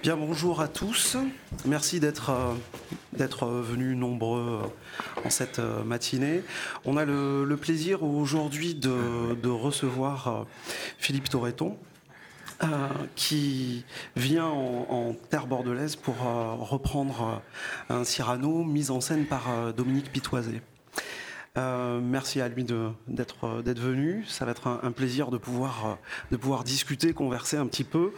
Bien, bonjour à tous. Merci d'être venus nombreux en cette matinée. On a le plaisir aujourd'hui de recevoir Philippe Torreton, qui vient en terre bordelaise pour reprendre un Cyrano mis en scène par Dominique Pitoisé. Merci à lui d'être venu. Ça va être un plaisir de pouvoir discuter, converser un petit peu.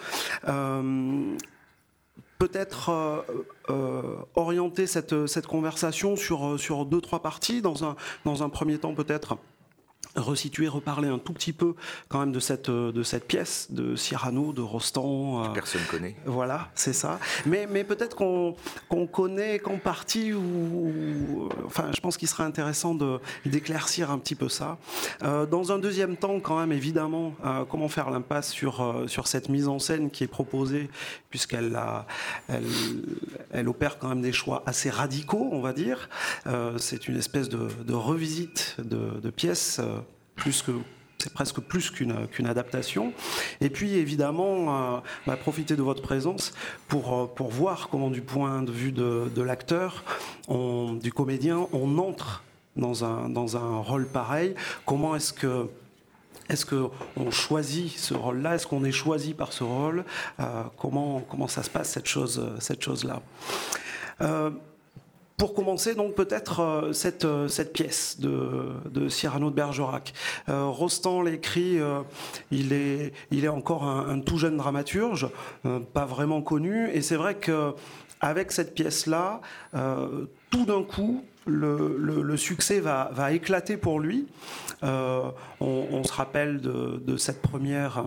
Peut-être orienter cette conversation sur deux, trois parties. Dans un premier temps, peut-être resituer, reparler un tout petit peu quand même de cette pièce de Cyrano, de Rostand. Personne connaît. Voilà, c'est ça. Mais peut-être qu'on connaît qu'en partie, enfin, je pense qu'il serait intéressant d'éclaircir un petit peu ça. Dans un deuxième temps, quand même, évidemment, comment faire l'impasse sur cette mise en scène qui est proposée, puisqu'elle opère quand même des choix assez radicaux, on va dire. C'est une espèce de revisite de pièces. C'est presque plus qu'une adaptation. Et puis évidemment, profiter de votre présence pour voir comment, du point de vue de l'acteur, du comédien, on entre dans un rôle pareil. Comment est-ce que on choisit ce rôle-là? Est-ce qu'on est choisi par ce rôle? Comment ça se passe, cette chose-là? Pour commencer, donc, peut-être cette pièce de Cyrano de Bergerac. Rostand l'écrit, il est encore un tout jeune dramaturge, pas vraiment connu, et c'est vrai qu'avec cette pièce-là, tout d'un coup, le succès va éclater pour lui. On se rappelle de cette première...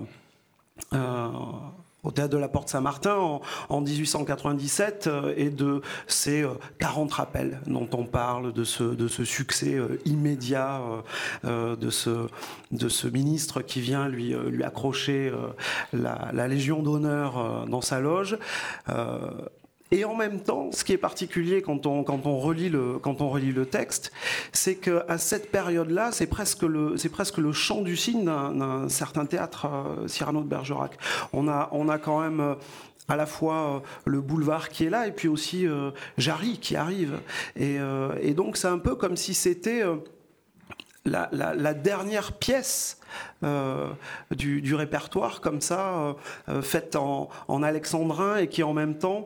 au théâtre de la Porte Saint-Martin en 1897 et de ces 40 rappels dont on parle, de ce succès immédiat de ce ministre qui vient lui accrocher la Légion d'honneur dans sa loge. Et en même temps, ce qui est particulier quand on relit le texte, c'est qu'à cette période-là, c'est presque le chant du cygne d'un certain théâtre Cyrano de Bergerac. On a quand même à la fois le boulevard qui est là et puis aussi Jarry qui arrive. Et donc c'est un peu comme si c'était la dernière pièce du répertoire comme ça, faite en alexandrin et qui en même temps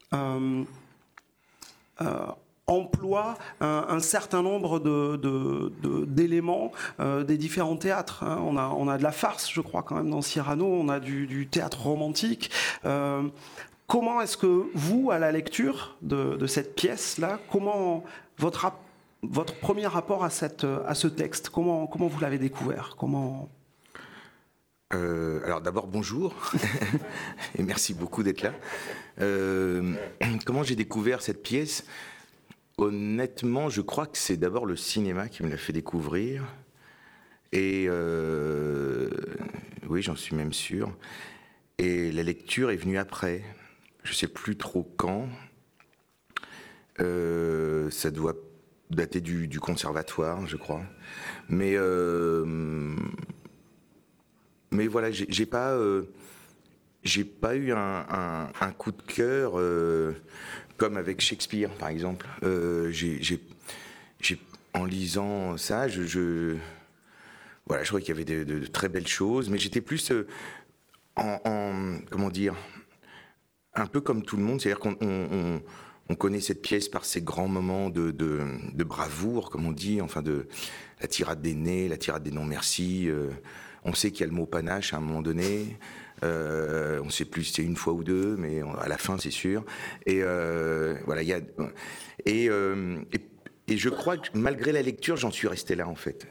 emploie un certain nombre d'éléments des différents théâtres. Hein. On a de la farce, je crois, quand même, dans Cyrano. On a du théâtre romantique. Comment est-ce que vous, à la lecture de cette pièce-là, comment votre premier rapport à ce texte, comment vous l'avez découvert? Alors d'abord, bonjour, et merci beaucoup d'être là. Comment j'ai découvert cette pièce? Honnêtement, je crois que c'est d'abord le cinéma qui me l'a fait découvrir. Et oui, j'en suis même sûr. Et la lecture est venue après. Je ne sais plus trop quand. Ça doit dater du conservatoire, je crois. Mais voilà, j'ai pas eu un coup de cœur comme avec Shakespeare, par exemple. En lisant ça, voilà, je trouvais qu'il y avait de très belles choses, mais j'étais plus comment dire, un peu comme tout le monde, c'est-à-dire qu'on connaît cette pièce par ses grands moments de bravoure, comme on dit, enfin de la tirade des nez, la tirade des non-merci. On sait qu'il y a le mot panache à un moment donné. On ne sait plus si c'est une fois ou deux, mais à la fin, c'est sûr. Et voilà, il y a et je crois que malgré la lecture, j'en suis resté là en fait.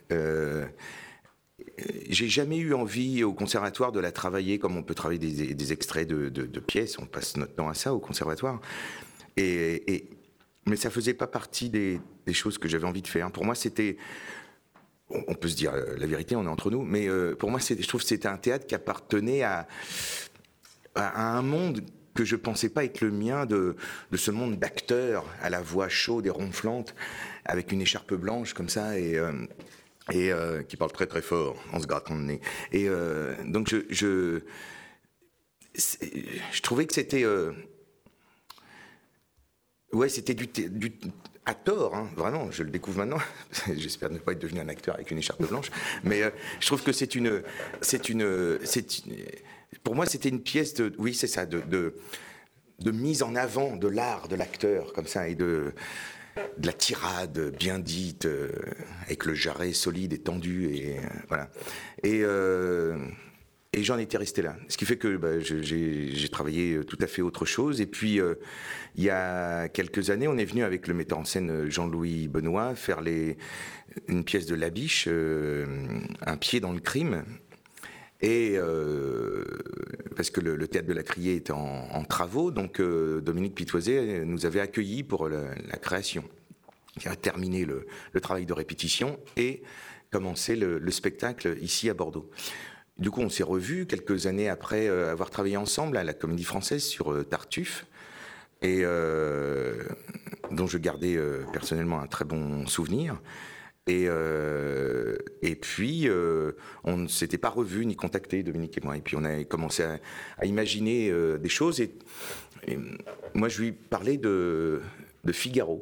J'ai jamais eu envie au conservatoire de la travailler comme on peut travailler des extraits de pièces. On passe notre temps à ça au conservatoire. Mais ça faisait pas partie des choses que j'avais envie de faire. Pour moi, c'était... On peut se dire la vérité, on est entre nous, mais pour moi, je trouve que c'était un théâtre qui appartenait à un monde que je pensais pas être le mien, de ce monde d'acteurs à la voix chaude et ronflante, avec une écharpe blanche comme ça, et qui parle très très fort en se grattant le nez. Et donc je trouvais que c'était... ouais, c'était à tort, hein, vraiment, je le découvre maintenant. J'espère ne pas être devenu un acteur avec une écharpe blanche. Mais je trouve que pour moi, c'était une pièce oui, c'est ça, de mise en avant de l'art de l'acteur, comme ça, et de la tirade bien dite, avec le jarret solide et tendu, et voilà. Et j'en étais resté là. Ce qui fait que j'ai travaillé tout à fait autre chose. Et puis, il y a quelques années, on est venu avec le metteur en scène Jean-Louis Benoît faire une pièce de Labiche, Un pied dans le crime. Et parce que le théâtre de la Criée était en travaux, donc Dominique Pitoiset nous avait accueillis pour la création. Il a terminé le travail de répétition et commencé le spectacle ici à Bordeaux. Du coup, on s'est revus quelques années après avoir travaillé ensemble à la Comédie Française sur Tartuffe, et dont je gardais personnellement un très bon souvenir. Et puis, on ne s'était pas revus ni contactés, Dominique et moi. Et puis, on a commencé à imaginer des choses. Et moi, je lui parlais de Figaro.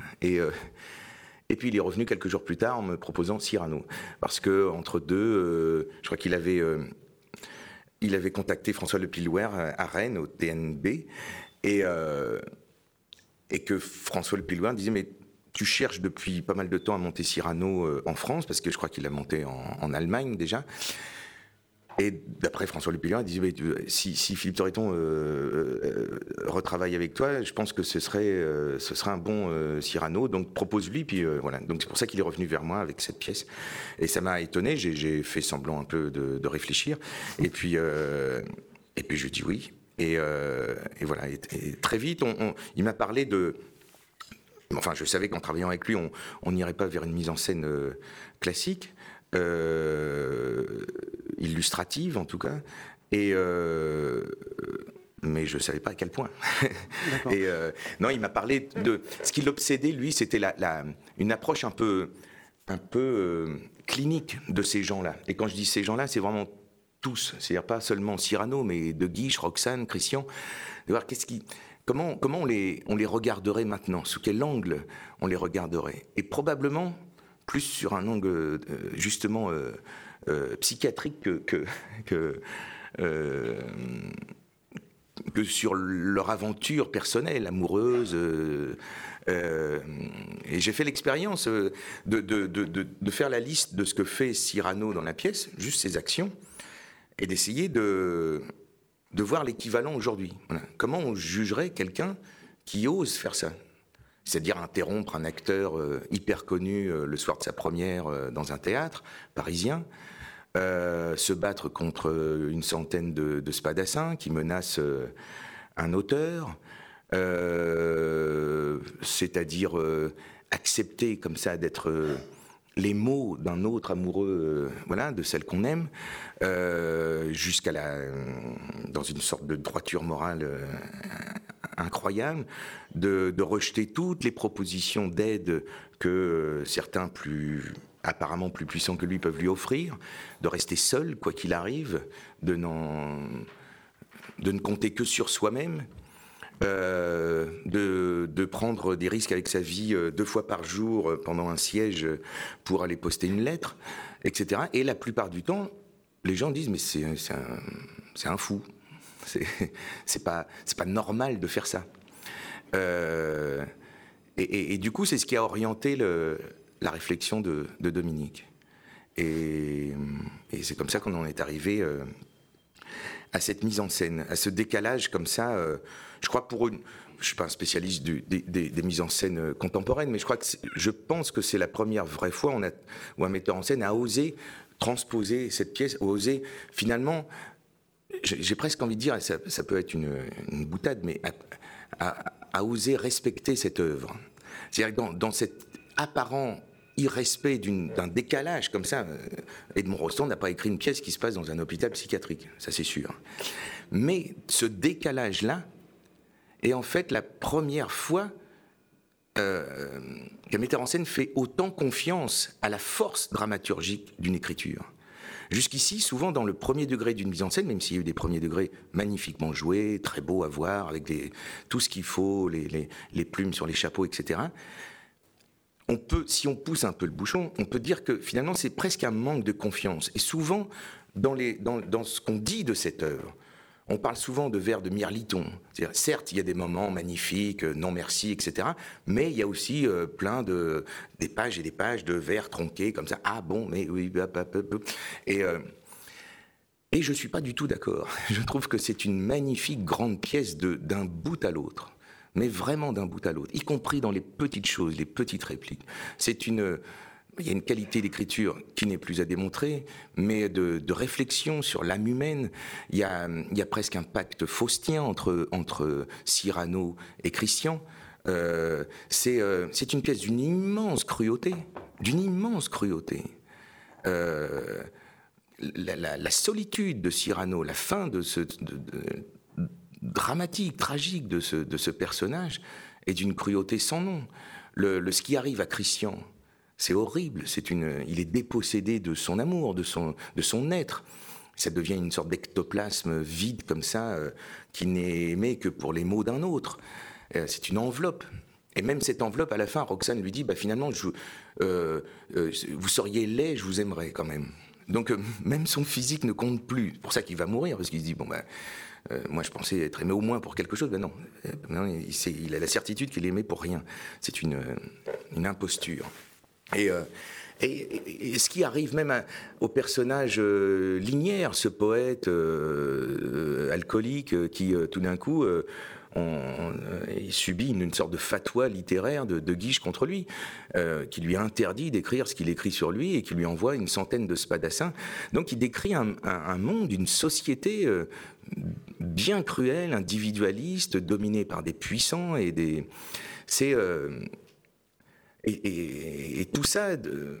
Et puis il est revenu quelques jours plus tard en me proposant Cyrano, parce que entre deux, je crois qu'il avait contacté François Lepillouer à Rennes au TNB, et que François Lepillouer disait mais tu cherches depuis pas mal de temps à monter Cyrano en France, parce que je crois qu'il l'a monté en Allemagne déjà. Et d'après François Lepillouer, il disait si Philippe Torreton retravaille avec toi, je pense que ce serait un bon Cyrano, donc propose-lui. Puis voilà. Donc c'est pour ça qu'il est revenu vers moi avec cette pièce. Et ça m'a étonné. J'ai fait semblant un peu de réfléchir. Et puis je dis oui. Et voilà. Et très vite, il m'a parlé de. Enfin, je savais qu'en travaillant avec lui, on n'irait pas vers une mise en scène classique. Illustrative en tout cas, mais je savais pas à quel point. Et non, il m'a parlé de ce qui l'obsédait, lui, c'était une approche un peu clinique de ces gens-là. Et quand je dis ces gens-là, c'est vraiment tous, c'est-à-dire pas seulement Cyrano, mais De Guiche, Roxane, Christian, de voir comment on les regarderait maintenant, sous quel angle on les regarderait, et probablement plus sur un angle justement psychiatrique que sur leur aventure personnelle, amoureuse. Et j'ai fait l'expérience de faire la liste de ce que fait Cyrano dans la pièce, juste ses actions, et d'essayer de voir l'équivalent aujourd'hui. Voilà. Comment on jugerait quelqu'un qui ose faire ça ? C'est-à-dire interrompre un acteur hyper connu le soir de sa première dans un théâtre parisien, se battre contre une centaine de spadassins qui menacent un auteur, c'est-à-dire accepter comme ça d'être les mots d'un autre amoureux, voilà, de celle qu'on aime, jusqu'à dans une sorte de droiture morale incroyable, de rejeter toutes les propositions d'aide que certains apparemment plus puissants que lui peuvent lui offrir, de rester seul quoi qu'il arrive, de ne compter que sur soi-même, de prendre des risques avec sa vie 2 fois par jour pendant un siège pour aller poster une lettre, etc. Et la plupart du temps, les gens disent mais c'est un fou. C'est pas normal de faire ça. Et du coup, c'est ce qui a orienté la réflexion de Dominique. Et c'est comme ça qu'on en est arrivé à cette mise en scène, à ce décalage comme ça. Je crois je suis pas un spécialiste des mises en scène contemporaines, mais je pense que c'est la première vraie fois où un metteur en scène a osé transposer cette pièce, osé finalement. J'ai presque envie de dire, et ça peut être une boutade, mais à oser respecter cette œuvre. C'est-à-dire que dans cet apparent irrespect d'un décalage comme ça, Edmond Rostand n'a pas écrit une pièce qui se passe dans un hôpital psychiatrique, ça c'est sûr. Mais ce décalage-là est en fait la première fois qu'un metteur en scène fait autant confiance à la force dramaturgique d'une écriture. Jusqu'ici, souvent dans le premier degré d'une mise en scène, même s'il y a eu des premiers degrés magnifiquement joués, très beaux à voir, avec tout ce qu'il faut, les plumes sur les chapeaux, etc., si on pousse un peu le bouchon, on peut dire que finalement c'est presque un manque de confiance. Et souvent, dans ce qu'on dit de cette œuvre, on parle souvent de vers de Mirliton. C'est-à-dire, certes, il y a des moments magnifiques, non merci, etc. Mais il y a aussi des pages et des pages de vers tronqués comme ça. Ah bon, mais oui, et je suis pas du tout d'accord. Je trouve que c'est une magnifique grande pièce d'un bout à l'autre. Mais vraiment d'un bout à l'autre, y compris dans les petites choses, les petites répliques. Il y a une qualité d'écriture qui n'est plus à démontrer, mais de réflexion sur l'âme humaine. Il y a presque un pacte faustien entre Cyrano et Christian. C'est une pièce d'une immense cruauté, La solitude de Cyrano, la fin de dramatique, tragique de ce personnage est d'une cruauté sans nom. Ce qui arrive à Christian, c'est horrible. Il est dépossédé de son amour, de son être. Ça devient une sorte d'ectoplasme vide comme ça, qui n'est aimé que pour les mots d'un autre. C'est une enveloppe. Et même cette enveloppe, à la fin, Roxane lui dit, finalement, vous seriez laid, je vous aimerais quand même. Donc même son physique ne compte plus. C'est pour ça qu'il va mourir, parce qu'il se dit, moi je pensais être aimé au moins pour quelque chose. Non, il a la certitude qu'il est aimé pour rien. C'est une imposture. Et ce qui arrive même au personnage Lignières, ce poète alcoolique qui tout d'un coup il subit une sorte de fatwa littéraire de Guiche contre lui, qui lui interdit d'écrire ce qu'il écrit sur lui et qui lui envoie une centaine de spadassins. Donc il décrit un monde, une société bien cruelle, individualiste, dominée par des puissants et tout ça,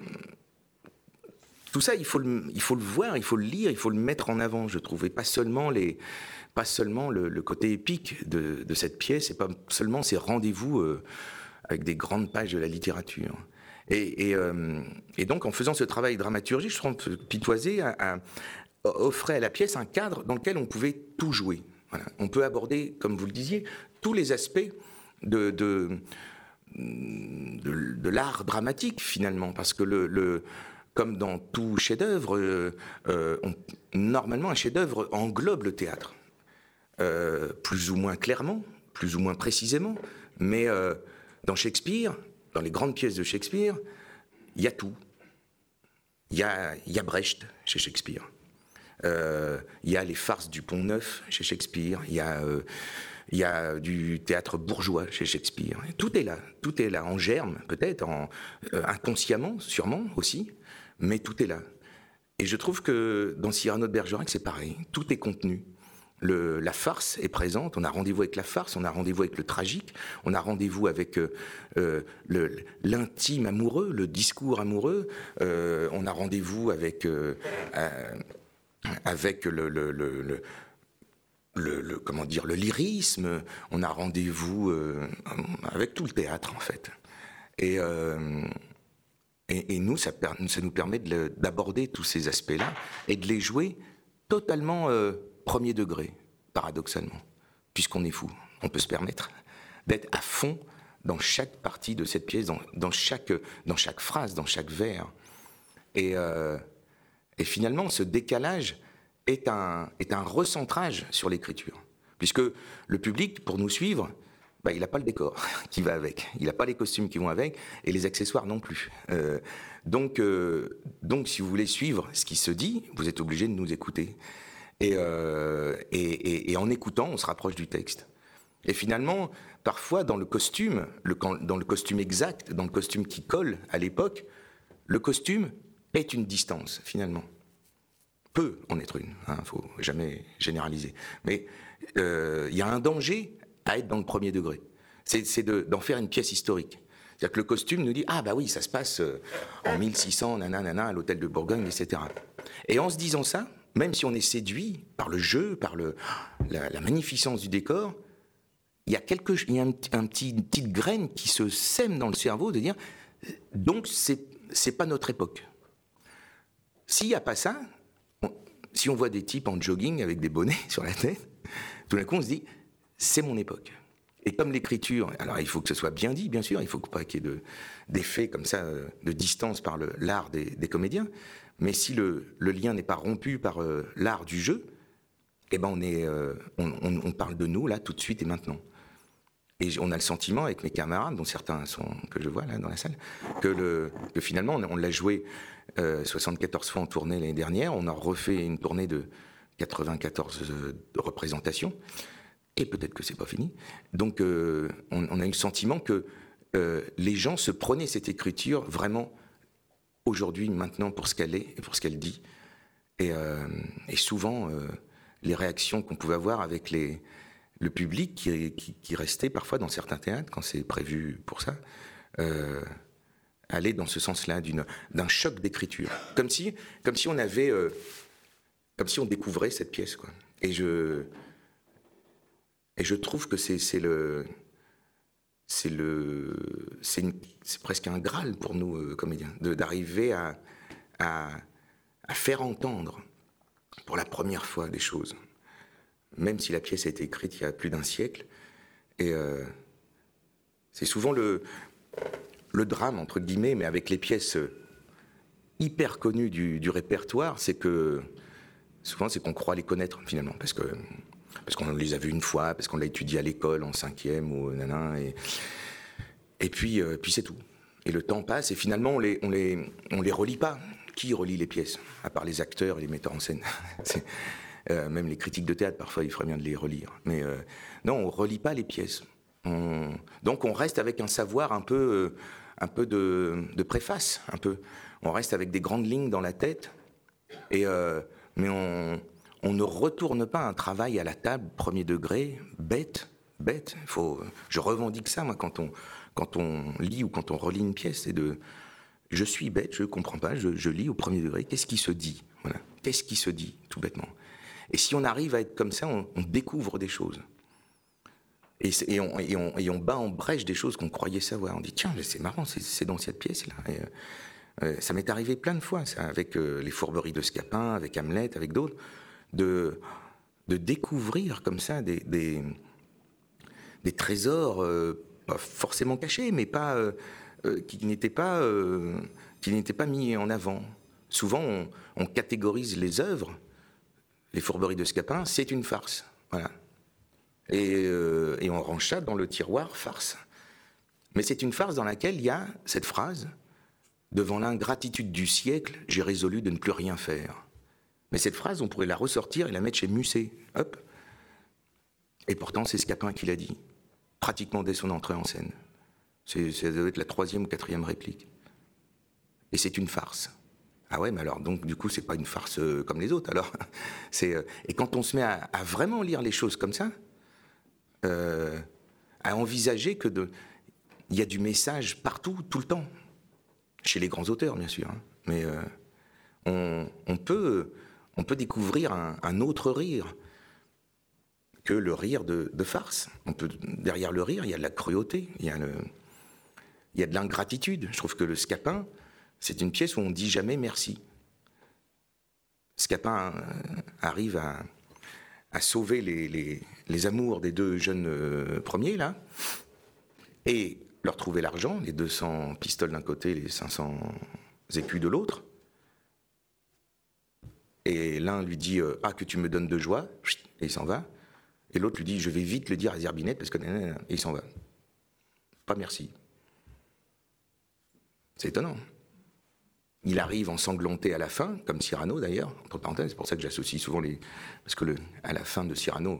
il faut le voir, il faut le lire, il faut le mettre en avant, je trouve, et pas seulement le côté épique de cette pièce, et pas seulement ces rendez-vous avec des grandes pages de la littérature. Et donc, en faisant ce travail dramaturgique, je trouve que Pitoisé offrait à la pièce un cadre dans lequel on pouvait tout jouer. Voilà. On peut aborder, comme vous le disiez, tous les aspects de l'art dramatique, finalement, parce que comme dans tout chef-d'œuvre, normalement un chef-d'œuvre englobe le théâtre, plus ou moins clairement, plus ou moins précisément, mais dans Shakespeare, dans les grandes pièces de Shakespeare, il y a tout. Il y a Brecht chez Shakespeare, il y a les farces du Pont-Neuf chez Shakespeare, il y a du théâtre bourgeois chez Shakespeare. Tout est là en germe, peut-être, inconsciemment, sûrement aussi, mais tout est là. Et je trouve que dans Cyrano de Bergerac, c'est pareil, tout est contenu. La farce est présente, on a rendez-vous avec la farce, on a rendez-vous avec le tragique, on a rendez-vous avec l'intime amoureux, le discours amoureux, on a rendez-vous avec comment dire, le lyrisme, on a rendez-vous avec tout le théâtre en fait. Et nous, ça nous permet d'aborder tous ces aspects-là et de les jouer totalement premier degré, paradoxalement, puisqu'on est fou. On peut se permettre d'être à fond dans chaque partie de cette pièce, dans chaque phrase, dans chaque vers. Et finalement, ce décalage est un recentrage sur l'écriture, puisque le public, pour nous suivre, il n'a pas le décor qui va avec, il n'a pas les costumes qui vont avec, et les accessoires non plus. Donc, si vous voulez suivre ce qui se dit, vous êtes obligé de nous écouter. Et en écoutant, on se rapproche du texte. Et finalement, parfois, dans le costume exact, dans le costume qui colle à l'époque, le costume est une distance, finalement. Peut en être une, faut jamais généraliser. Mais il y a un danger à être dans le premier degré. C'est d'en faire une pièce historique. C'est-à-dire que le costume nous dit « Ah bah oui, ça se passe en 1600, nanana, à l'hôtel de Bourgogne, etc. » Et en se disant ça, même si on est séduit par le jeu, par la magnificence du décor, il y a une petite graine qui se sème dans le cerveau de dire « Donc c'est pas notre époque. » S'il n'y a pas ça, si on voit des types en jogging avec des bonnets sur la tête, tout d'un coup on se dit, c'est mon époque. Et comme l'écriture, alors il faut que ce soit bien dit, bien sûr, il ne faut pas qu'il y ait d'effets comme ça, de distance par l'art des comédiens, mais si le lien n'est pas rompu par l'art du jeu, eh ben on parle de nous là tout de suite et maintenant. Et on a le sentiment avec mes camarades, dont certains que je vois là dans la salle, que finalement on l'a joué 74 fois en tournée l'année dernière, on a refait une tournée de 94 représentations, et peut-être que c'est pas fini. Donc on a eu le sentiment que les gens se prenaient cette écriture vraiment aujourd'hui, maintenant, pour ce qu'elle est et pour ce qu'elle dit. Et souvent, les réactions qu'on pouvait avoir avec le public qui restait parfois dans certains théâtres, quand c'est prévu pour ça, allaient dans ce sens-là, d'un choc d'écriture. Comme si on avait... comme si on découvrait cette pièce, quoi. Et je trouve que c'est presque un Graal pour nous, comédiens, d'arriver à faire entendre pour la première fois des choses, même si la pièce a été écrite il y a plus d'un siècle. Et c'est souvent le drame, entre guillemets, mais avec les pièces hyper connues du répertoire, c'est que souvent c'est qu'on croit les connaître finalement, parce qu'on les a vues une fois, parce qu'on l'a étudié à l'école en 5e ou nanan, et puis c'est tout. Et le temps passe et finalement on les relit pas. Qui relit les pièces, à part les acteurs et les metteurs en scène? Même les critiques de théâtre, parfois, il ferait bien de les relire. Mais non, on relit pas les pièces. Donc on reste avec un savoir un peu de préface, un peu. On reste avec des grandes lignes dans la tête, mais on ne retourne pas un travail à la table, premier degré, bête. Je revendique ça, moi, quand on lit ou quand on relit une pièce, c'est je suis bête, je ne comprends pas, je lis au premier degré, qu'est-ce qui se dit? Voilà. Qu'est-ce qui se dit, tout bêtement? Et si on arrive à être comme ça, on découvre des choses. Et on bat en brèche des choses qu'on croyait savoir. On dit, tiens, c'est marrant, c'est dans cette pièce-là. Ça m'est arrivé plein de fois, ça, avec les fourberies de Scapin, avec Hamlet, avec d'autres, de découvrir comme ça des trésors pas forcément cachés, mais pas... qui n'étaient pas mis en avant. Souvent, on catégorise les œuvres. Les fourberies de Scapin, c'est une farce. Voilà. Et on range ça dans le tiroir farce. Mais c'est une farce dans laquelle il y a cette phrase « Devant l'ingratitude du siècle, j'ai résolu de ne plus rien faire ». Mais cette phrase, on pourrait la ressortir et la mettre chez Musset. Hop. Et pourtant, c'est Scapin qui l'a dit, pratiquement dès son entrée en scène. Ça doit être la 3e ou 4e réplique. Et c'est une farce. Ah ouais, mais alors, donc, du coup, c'est pas une farce comme les autres, alors. Et quand on se met à vraiment lire les choses comme ça, à envisager il y a du message partout, tout le temps. Chez les grands auteurs, bien sûr. Hein. Mais on peut découvrir un autre rire que le rire de farce. Derrière le rire, il y a de la cruauté, il y a de l'ingratitude. Je trouve que le Scapin, c'est une pièce où on ne dit jamais merci. Scapin arrive à sauver les amours des deux jeunes premiers, là, et leur trouver l'argent, les 200 pistoles d'un côté, les 500 écus de l'autre. Et l'un lui dit « Ah, que tu me donnes de joie », et il s'en va. Et l'autre lui dit « Je vais vite le dire à Zerbinette, parce que... » Et il s'en va. Pas merci. C'est étonnant. Il arrive ensanglanté à la fin, comme Cyrano d'ailleurs, entre parenthèses, c'est pour ça que j'associe souvent parce que à la fin de Cyrano,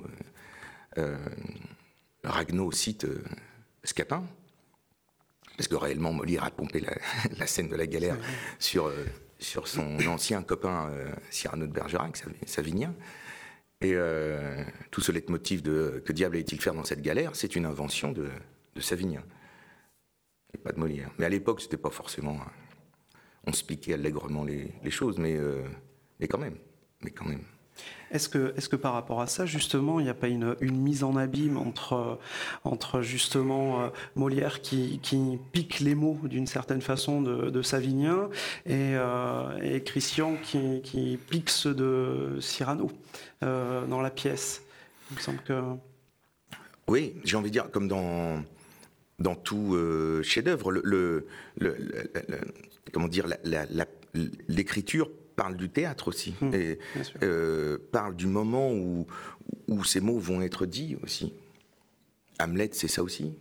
Ragnaud cite Scapin, parce que réellement Molière a pompé la scène de la galère sur son ancien copain Cyrano de Bergerac, Savinien. Et tout ce leitmotiv de « Que diable allait-il faire dans cette galère ?» c'est une invention de Savinien, et pas de Molière. Mais à l'époque, c'était pas forcément... on se piquait allègrement les choses, mais quand même. Est-ce que par rapport à ça, justement, il n'y a pas une mise en abîme entre justement Molière qui pique les mots d'une certaine façon de Savinien et Christian qui pique ceux de Cyrano dans la pièce? Il me semble que... Oui, j'ai envie de dire, comme dans tout chef-d'œuvre, comment dire, l'écriture parle du théâtre aussi, et parle du moment où ces mots vont être dits aussi. Hamlet, c'est ça aussi.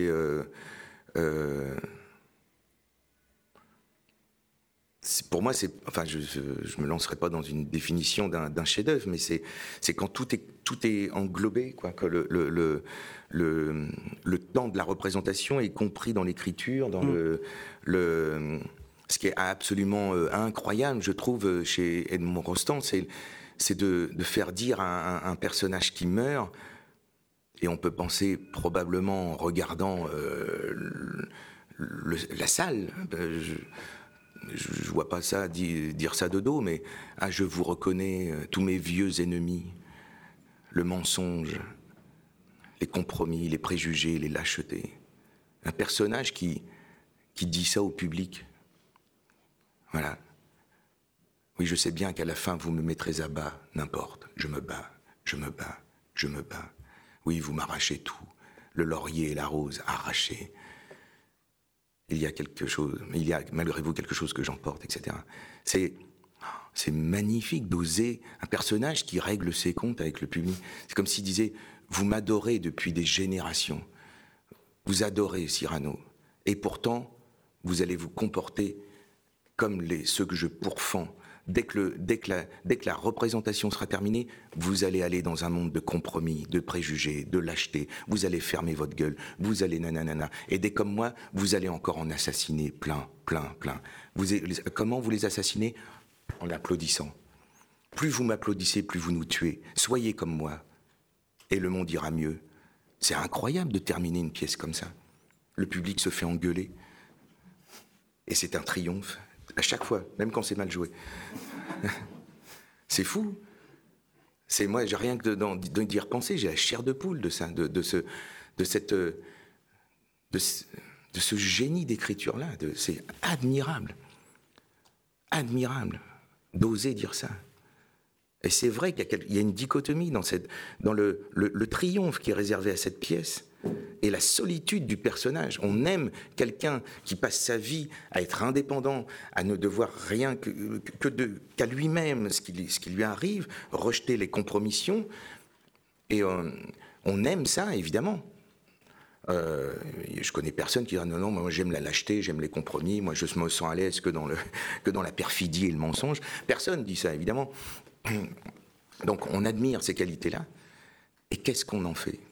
Pour moi, je me lancerai pas dans une définition d'un chef-d'œuvre, mais c'est quand tout est englobé, quoi, que le temps de la représentation est compris dans l'écriture, dans ce qui est absolument incroyable, je trouve, chez Edmond Rostand, c'est de faire dire à un personnage qui meurt, et on peut penser probablement en regardant la salle, je vois pas ça dire ça de dos, mais je vous reconnais tous mes vieux ennemis, le mensonge, les compromis, les préjugés, les lâchetés. Un personnage qui dit ça au public. Voilà. Oui, je sais bien qu'à la fin, vous me mettrez à bas, n'importe. Je me bats, je me bats, je me bats. Oui, vous m'arrachez tout. Le laurier et la rose arrachés. Il y a quelque chose, il y a malgré vous quelque chose que j'emporte, etc. C'est magnifique d'oser un personnage qui règle ses comptes avec le public. C'est comme s'il disait, vous m'adorez depuis des générations. Vous adorez Cyrano. Et pourtant, vous allez vous comporter comme ceux que je pourfends. Dès que la représentation sera terminée, vous allez aller dans un monde de compromis, de préjugés, de lâcheté. Vous allez fermer votre gueule, vous allez nanana. Et dès comme moi, vous allez encore en assassiner plein. Comment vous les assassinez? En applaudissant. Plus vous m'applaudissez, plus vous nous tuez. Soyez comme moi, et le monde ira mieux. C'est incroyable de terminer une pièce comme ça. Le public se fait engueuler. Et c'est un triomphe. À chaque fois, même quand c'est mal joué. C'est fou. C'est moi, j'ai rien que d'y repenser, j'ai la chair de poule de ça, de ce génie d'écriture-là. C'est admirable. Admirable d'oser dire ça. Et c'est vrai qu'il y a une dichotomie dans le triomphe qui est réservé à cette pièce et la solitude du personnage. On aime quelqu'un qui passe sa vie à être indépendant, à ne devoir rien qu'à lui-même, ce qui lui arrive, rejeter les compromissions. Et on aime ça, évidemment. Je connais personne qui dit non, moi j'aime la lâcheté, j'aime les compromis, moi je me sens à l'aise que dans la perfidie et le mensonge. Personne dit ça, évidemment. Donc on admire ces qualités-là. Et qu'est-ce qu'on en fait?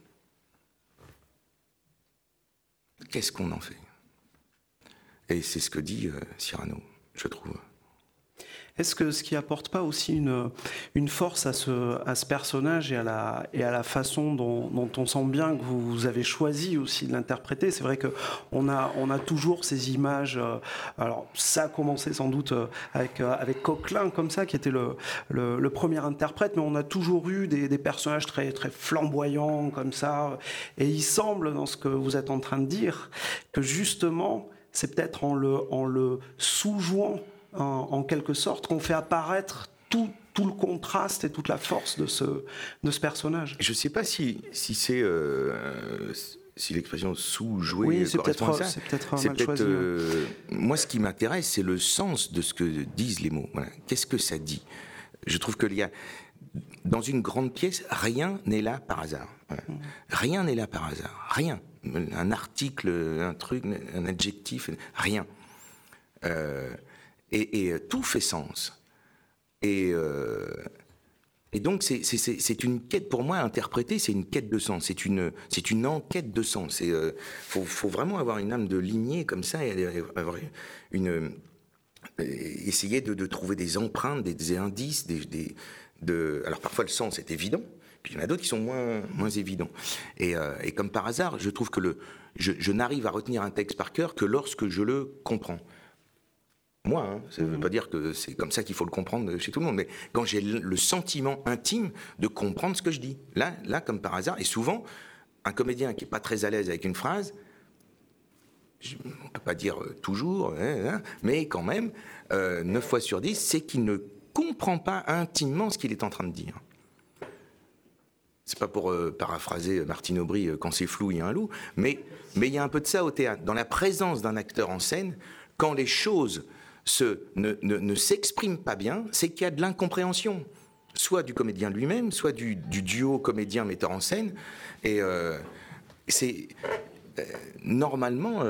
Qu'est-ce qu'on en fait? Et c'est ce que dit Cyrano, je trouve. Est-ce que ce qui apporte pas aussi une force à ce personnage et à la façon dont on sent bien que vous avez choisi aussi de l'interpréter? C'est vrai que on a toujours ces images. Alors ça a commencé sans doute avec Coquelin comme ça, qui était le premier interprète, mais on a toujours eu des personnages très très flamboyants comme ça. Et il semble, dans ce que vous êtes en train de dire, que justement c'est peut-être en le sous-jouant en quelque sorte, qu'on fait apparaître tout le contraste et toute la force de ce personnage. Je ne sais pas si c'est si l'expression sous-jouer oui, correspond à ça. C'est peut-être mal choisi. Moi, ce qui m'intéresse, c'est le sens de ce que disent les mots. Voilà. Qu'est-ce que ça dit? Je trouve qu'il y a dans une grande pièce, rien n'est là par hasard. Voilà. Rien n'est là par hasard. Rien. Un article, un truc, un adjectif, rien. Et tout fait sens. Et donc c'est une quête, pour moi, à interpréter, c'est une quête de sens. C'est une enquête de sens. Faut vraiment avoir une âme de lignée comme ça, et avoir essayer de trouver des empreintes, des indices, alors parfois le sens est évident, puis il y en a d'autres qui sont moins évidents. Et comme par hasard, je trouve que je n'arrive à retenir un texte par cœur que lorsque je le comprends. Moi, hein, ça ne veut pas dire que c'est comme ça qu'il faut le comprendre chez tout le monde, mais quand j'ai le sentiment intime de comprendre ce que je dis. Là, comme par hasard, et souvent, un comédien qui n'est pas très à l'aise avec une phrase, on ne peut pas dire toujours, mais quand même, 9 fois sur 10, c'est qu'il ne comprend pas intimement ce qu'il est en train de dire. C'est pas pour paraphraser Martine Aubry, quand c'est flou, il y a un loup, mais il y a un peu de ça au théâtre. Dans la présence d'un acteur en scène, quand les choses ne s'expriment pas bien, c'est qu'il y a de l'incompréhension, soit du comédien lui-même, soit du duo comédien-metteur en scène. Et c'est normalement,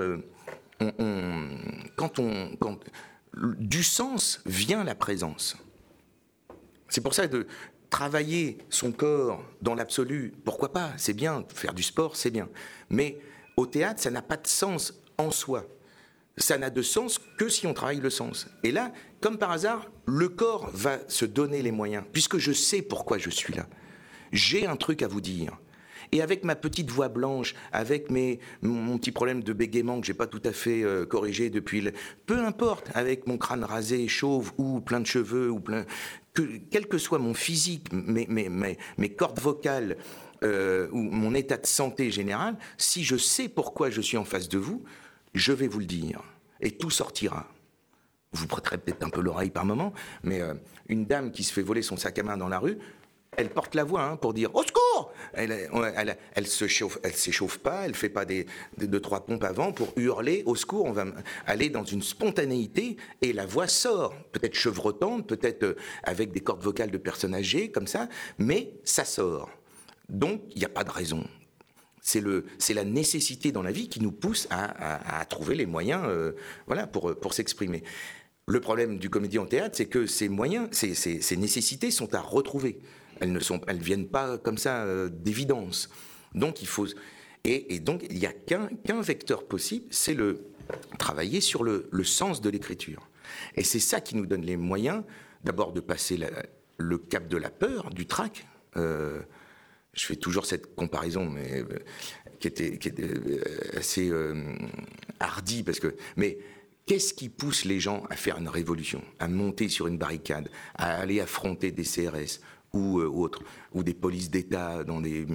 quand du sens vient la présence. C'est pour ça que travailler son corps dans l'absolu, pourquoi pas, c'est bien, faire du sport, c'est bien. Mais au théâtre, ça n'a pas de sens en soi. Ça n'a de sens que si on travaille le sens. Et là, comme par hasard, le corps va se donner les moyens, puisque je sais pourquoi je suis là. J'ai un truc à vous dire. Et avec ma petite voix blanche, avec mon petit problème de bégaiement que j'ai pas tout à fait corrigé depuis... Peu importe, avec mon crâne rasé, chauve, ou plein de cheveux, ou quel que soit mon physique, mes cordes vocales, ou mon état de santé général, si je sais pourquoi je suis en face de vous, je vais vous le dire, et tout sortira. Vous prêterez peut-être un peu l'oreille par moment, mais une dame qui se fait voler son sac à main dans la rue, elle porte la voix pour dire « Au secours !» Elle s'échauffe pas, elle fait pas deux, trois pompes avant pour hurler « Au secours !» On va aller dans une spontanéité, et la voix sort, peut-être chevrotante, peut-être avec des cordes vocales de personnes âgées, comme ça, mais ça sort. Donc, il n'y a pas de raison. C'est la nécessité dans la vie qui nous pousse à trouver les moyens pour s'exprimer. Le problème du comédien en théâtre, c'est que ces moyens, ces nécessités sont à retrouver. Elles viennent pas comme ça d'évidence. Donc il faut... Et donc il n'y a qu'un vecteur possible, c'est travailler sur le sens de l'écriture. Et c'est ça qui nous donne les moyens, d'abord de passer le cap de la peur, du trac. Je fais toujours cette comparaison, mais qui était assez hardie, mais qu'est-ce qui pousse les gens à faire une révolution, à monter sur une barricade, à aller affronter des CRS ou autres, ou des polices d'État dans des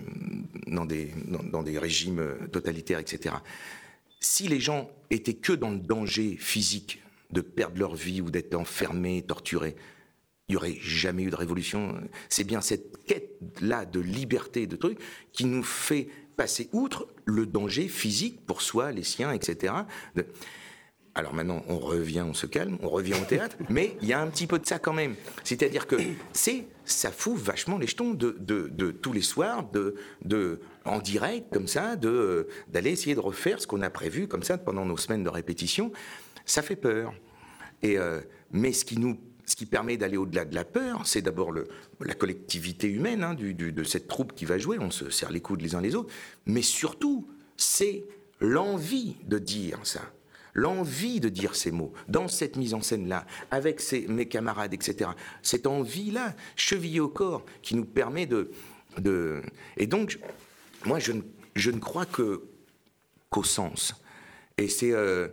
régimes totalitaires, etc. Si les gens étaient que dans le danger physique de perdre leur vie ou d'être enfermés, torturés, il n'y aurait jamais eu de révolution. C'est bien cette quête-là de liberté, de trucs, qui nous fait passer outre le danger physique pour soi, les siens, etc. Alors maintenant, on se calme, on revient au théâtre, mais il y a un petit peu de ça quand même. C'est-à-dire que ça fout vachement les jetons de tous les soirs, en direct, comme ça, d'aller essayer de refaire ce qu'on a prévu, comme ça, pendant nos semaines de répétition. Ça fait peur. Mais ce qui permet d'aller au-delà de la peur, c'est d'abord la collectivité humaine de cette troupe qui va jouer, on se serre les coudes les uns les autres, mais surtout, c'est l'envie de dire ça, l'envie de dire ces mots, dans cette mise en scène-là, avec mes camarades, etc. Cette envie-là, chevillée au corps, qui nous permet de... Et donc, moi, je ne crois qu'au sens. Et c'est...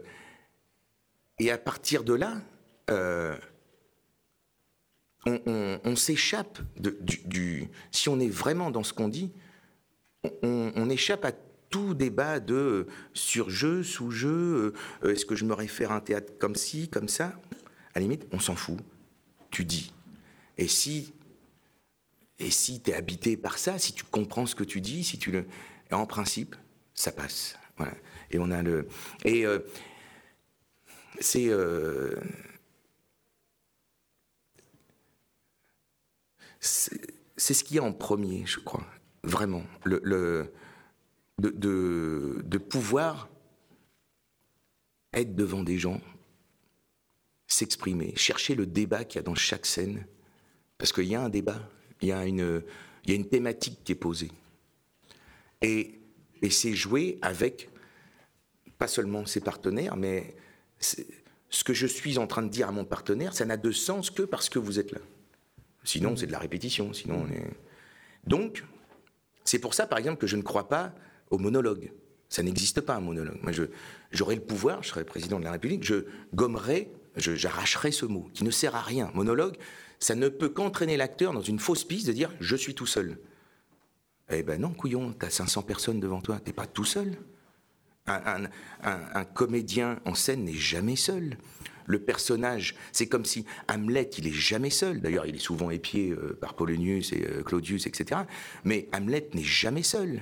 Et à partir de là... on s'échappe si on est vraiment dans ce qu'on dit, on échappe à tout débat de sur-jeu, sous-jeu, est-ce que je me réfère à un théâtre comme ci, comme ça. À la limite, on s'en fout. Tu dis. Et si t'es habité par ça, si tu comprends ce que tu dis, en principe, ça passe. Voilà. Et on a c'est ce qu'il y a en premier, je crois, vraiment, de pouvoir être devant des gens, s'exprimer, chercher le débat qu'il y a dans chaque scène, parce qu'il y a un débat, il y a une thématique qui est posée, et c'est jouer avec pas seulement ses partenaires, mais ce que je suis en train de dire à mon partenaire, ça n'a de sens que parce que vous êtes là. Sinon, c'est de la répétition. Donc, c'est pour ça, par exemple, que je ne crois pas au monologue. Ça n'existe pas, un monologue. Moi, j'aurais le pouvoir, je serais président de la République, je gommerais j'arracherai ce mot, qui ne sert à rien. Monologue, ça ne peut qu'entraîner l'acteur dans une fausse piste de dire « je suis tout seul ». Eh ben non, couillon, t'as 500 personnes devant toi, t'es pas tout seul. Un comédien en scène n'est jamais seul. Le personnage, c'est comme si Hamlet, il est jamais seul. D'ailleurs, il est souvent épié par Polonius et Claudius, etc. Mais Hamlet n'est jamais seul.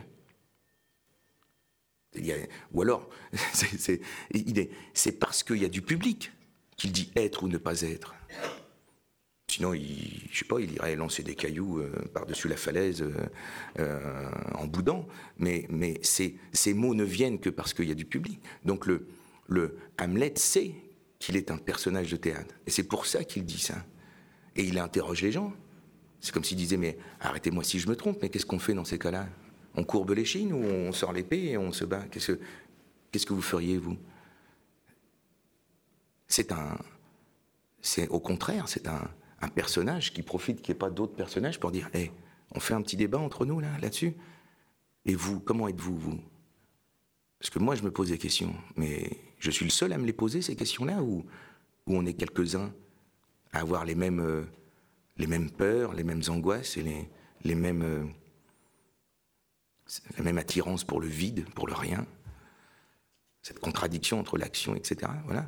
Ou alors, c'est parce qu'il y a du public qu'il dit être ou ne pas être. Sinon, je sais pas, il irait lancer des cailloux par-dessus la falaise en boudant. Mais ces mots ne viennent que parce qu'il y a du public. Donc le Hamlet sait qu'il est un personnage de théâtre. Et c'est pour ça qu'il dit ça. Et il interroge les gens. C'est comme s'il disait, mais arrêtez-moi si je me trompe, mais qu'est-ce qu'on fait dans ces cas-là ? On courbe l'échine ou on sort l'épée et on se bat ? Qu'est-ce que vous feriez, vous ? C'est au contraire, c'est un personnage qui profite qu'il n'y ait pas d'autres personnages pour dire hey, on fait un petit débat entre nous là-dessus. Et vous, comment êtes-vous, vous ? Parce que moi, je me pose des questions, mais je suis le seul à me les poser, ces questions-là, ou on est quelques-uns à avoir les mêmes peurs, les mêmes angoisses et la même attirance pour le vide, pour le rien, cette contradiction entre l'action, etc. Voilà.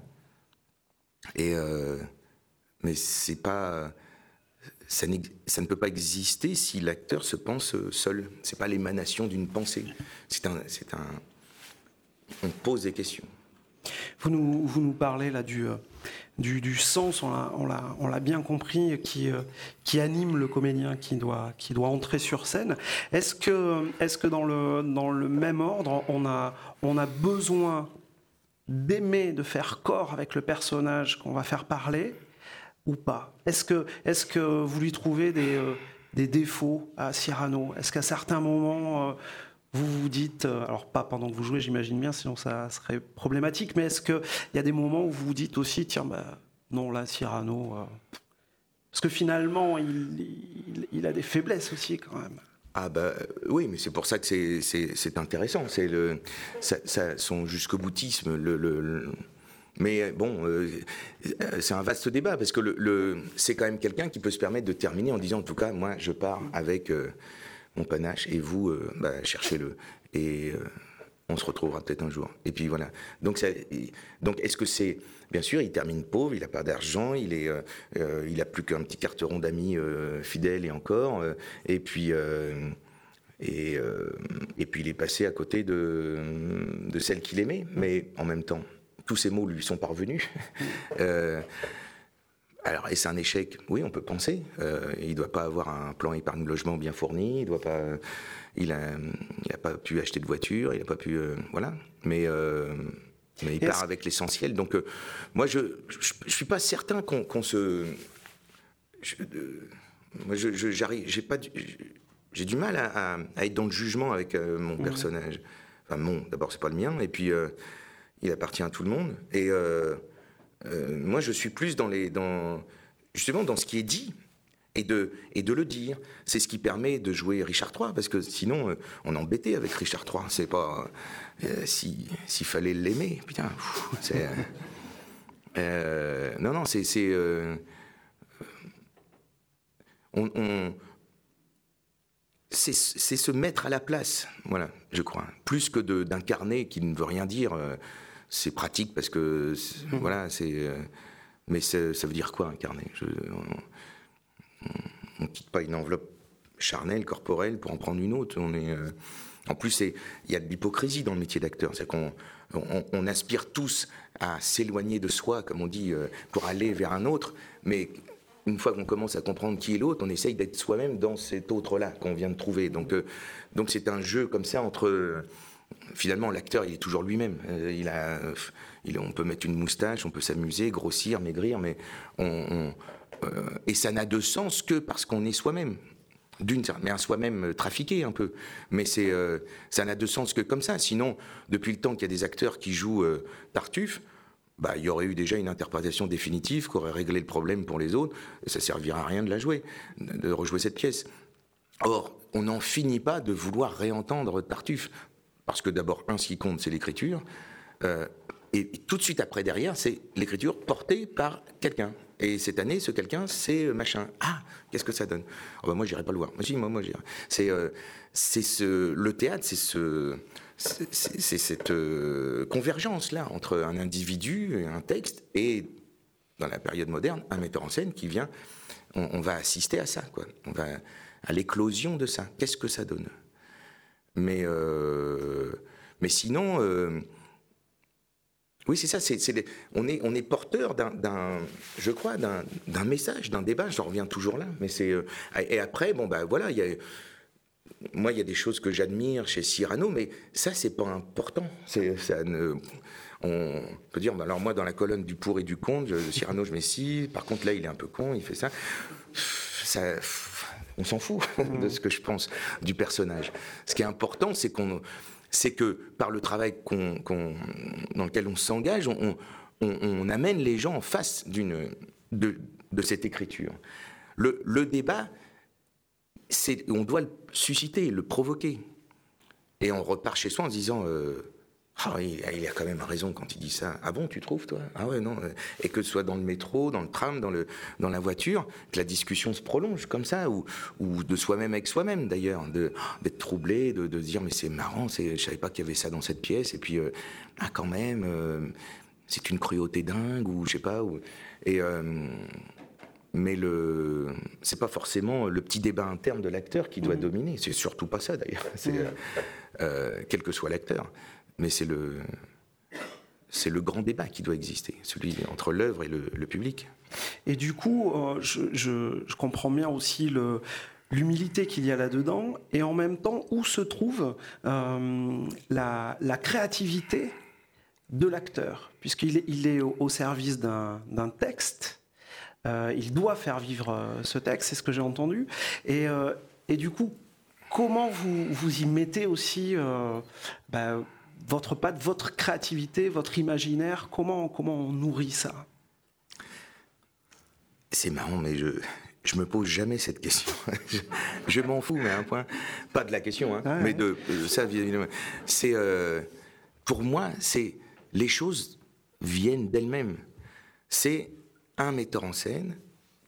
Mais c'est pas, ça ne peut pas exister si l'acteur se pense seul. C'est pas l'émanation d'une pensée. On pose des questions. Vous nous parlez là du sens, on l'a bien compris, qui anime le comédien qui doit entrer sur scène. Est-ce que dans le même ordre, on a besoin d'aimer, de faire corps avec le personnage qu'on va faire parler ou pas ? Est-ce que vous lui trouvez des défauts à Cyrano ? Est-ce qu'à certains moments vous vous dites, alors pas pendant que vous jouez, j'imagine bien, sinon ça serait problématique, mais est-ce qu'il y a des moments où vous vous dites aussi, tiens, non, là, Cyrano, parce que finalement, il a des faiblesses aussi, quand même. Ah oui, mais c'est pour ça que c'est intéressant, c'est son jusqu'au-boutisme, mais bon, c'est un vaste débat, parce que c'est quand même quelqu'un qui peut se permettre de terminer en disant, en tout cas, moi, je pars avec mon panache, et vous, cherchez-le, et on se retrouvera peut-être un jour. Et puis voilà. Donc est-ce que c'est... Bien sûr, il termine pauvre, il n'a pas d'argent, il a plus qu'un petit carteron d'amis fidèles et encore, et puis il est passé à côté de celle qu'il aimait, mais en même temps, tous ces mots lui sont parvenus. Alors, est-ce un échec ? Oui, on peut penser. Il ne doit pas avoir un plan épargne-logement bien fourni, il n'a pas pu acheter de voiture, il n'a pas pu... voilà. Mais il part avec l'essentiel. Donc, moi, je ne suis pas certain qu'on se... Moi, j'ai du mal à être dans le jugement avec mon personnage. Enfin, d'abord, c'est pas le mien, et puis il appartient à tout le monde. Et moi, je suis plus justement dans ce qui est dit. Et de le dire. C'est ce qui permet de jouer Richard III, parce que sinon, on embêtait avec Richard III. C'est pas... s'il fallait l'aimer, putain, c'est... non, c'est... c'est se mettre à la place, voilà, je crois. Plus que d'incarner, qui ne veut rien dire. C'est pratique, parce que... voilà, c'est... mais ça veut dire quoi, incarner ? On ne quitte pas une enveloppe charnelle, corporelle, pour en prendre une autre. En plus, il y a de l'hypocrisie dans le métier d'acteur. C'est qu'on aspire tous à s'éloigner de soi, comme on dit, pour aller vers un autre. Mais une fois qu'on commence à comprendre qui est l'autre, on essaye d'être soi-même dans cet autre-là qu'on vient de trouver. Donc c'est un jeu comme ça entre... Finalement, l'acteur, il est toujours lui-même. On peut mettre une moustache, on peut s'amuser, grossir, maigrir, mais et ça n'a de sens que parce qu'on est soi-même. Mais un soi-même trafiqué un peu. Mais ça n'a de sens que comme ça. Sinon, depuis le temps qu'il y a des acteurs qui jouent Tartuffe, il y aurait eu déjà une interprétation définitive qui aurait réglé le problème pour les autres. Et ça ne servira à rien de de rejouer cette pièce. Or, on n'en finit pas de vouloir réentendre Tartuffe. Parce que d'abord, ce qui compte, c'est l'écriture. et tout de suite après, derrière, c'est l'écriture portée par quelqu'un. Et cette année, ce quelqu'un, c'est machin. Ah, qu'est-ce que ça donne? Oh, moi, j'irai pas le voir. Moi, j'irai. Le théâtre, c'est cette convergence-là entre un individu, un texte, et, dans la période moderne, un metteur en scène qui vient. On va assister à ça, quoi. On va à l'éclosion de ça. Qu'est-ce que ça donne? Mais sinon, oui, c'est ça. On est porteur je crois, d'un message, d'un débat. J'en reviens toujours là. Mais et après, voilà, moi, il y a des choses que j'admire chez Cyrano, mais ça, c'est pas important. On peut dire, alors moi, dans la colonne du pour et du contre, Cyrano, je mets ci. Par contre, là, il est un peu con, il fait ça. On s'en fout de ce que je pense du personnage. Ce qui est important, c'est que par le travail dans lequel on s'engage, on amène les gens en face de cette écriture. Le débat, on doit le susciter, le provoquer. Et on repart chez soi en se disant il a quand même raison quand il dit ça. Ah bon, tu trouves, toi? Ah ouais, non. Et que ce soit dans le métro, dans le tram, dans la voiture, que la discussion se prolonge comme ça, ou de soi-même avec soi-même d'ailleurs, d'être troublé, de dire mais c'est marrant, je savais pas qu'il y avait ça dans cette pièce, et puis quand même, c'est une cruauté dingue, ou je sais pas. Mais c'est pas forcément le petit débat interne de l'acteur qui doit dominer. C'est surtout pas ça d'ailleurs. Quel que soit l'acteur. Mais c'est le grand débat qui doit exister, celui entre l'œuvre et le public. Et du coup, je comprends bien aussi l'humilité qu'il y a là-dedans, et en même temps, où se trouve la créativité de l'acteur, puisqu'il est au service d'un texte. Il doit faire vivre ce texte, c'est ce que j'ai entendu. Et du coup, comment vous y mettez aussi votre patte, votre créativité, votre imaginaire? Comment on nourrit ça? C'est marrant, mais je me pose jamais cette question. je m'en fous, mais à un point. Pas de la question, hein, mais de ça, évidemment. Pour moi, les choses viennent d'elles-mêmes. C'est un metteur en scène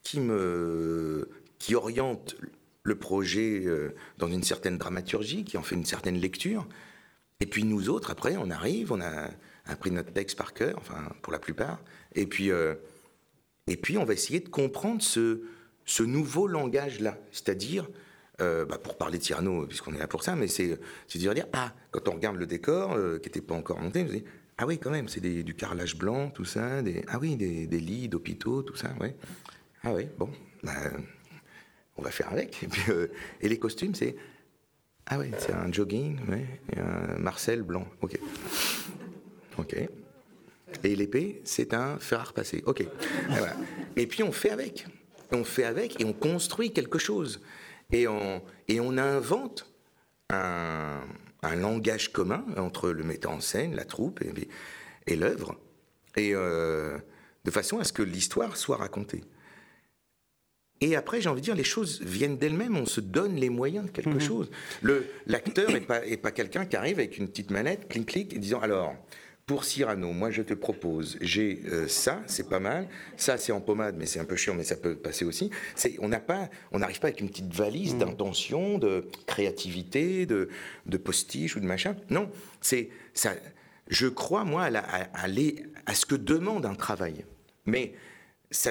qui oriente le projet dans une certaine dramaturgie, qui en fait une certaine lecture. Et puis nous autres, après, on arrive, on a appris notre texte par cœur, enfin pour la plupart, et puis on va essayer de comprendre ce nouveau langage-là, c'est-à-dire, pour parler de Cyrano, puisqu'on est là pour ça, mais c'est de dire, quand on regarde le décor, qui n'était pas encore monté, on se dit, ah oui, quand même, c'est du carrelage blanc, tout ça, des lits d'hôpitaux, tout ça, ouais. Ah oui, bon, on va faire avec. Et puis, et les costumes, c'est un jogging, ouais, et un Marcel blanc, ok. Et l'épée, c'est un fer à repasser, ok. Et, voilà. Et puis on fait avec, et on construit quelque chose, et on invente un langage commun entre le metteur en scène, la troupe et l'œuvre, et de façon à ce que l'histoire soit racontée. Et après, j'ai envie de dire, les choses viennent d'elles-mêmes, on se donne les moyens de quelque chose. L'acteur n'est pas quelqu'un qui arrive avec une petite manette, clic, et disant, alors, pour Cyrano, moi je te propose, j'ai ça, c'est pas mal, ça c'est en pommade, mais c'est un peu chiant, mais ça peut passer aussi. On n'arrive pas avec une petite valise d'intention, de créativité, de postiche ou de machin. Non, c'est ça. Je crois, moi, à ce que demande un travail. Mais ça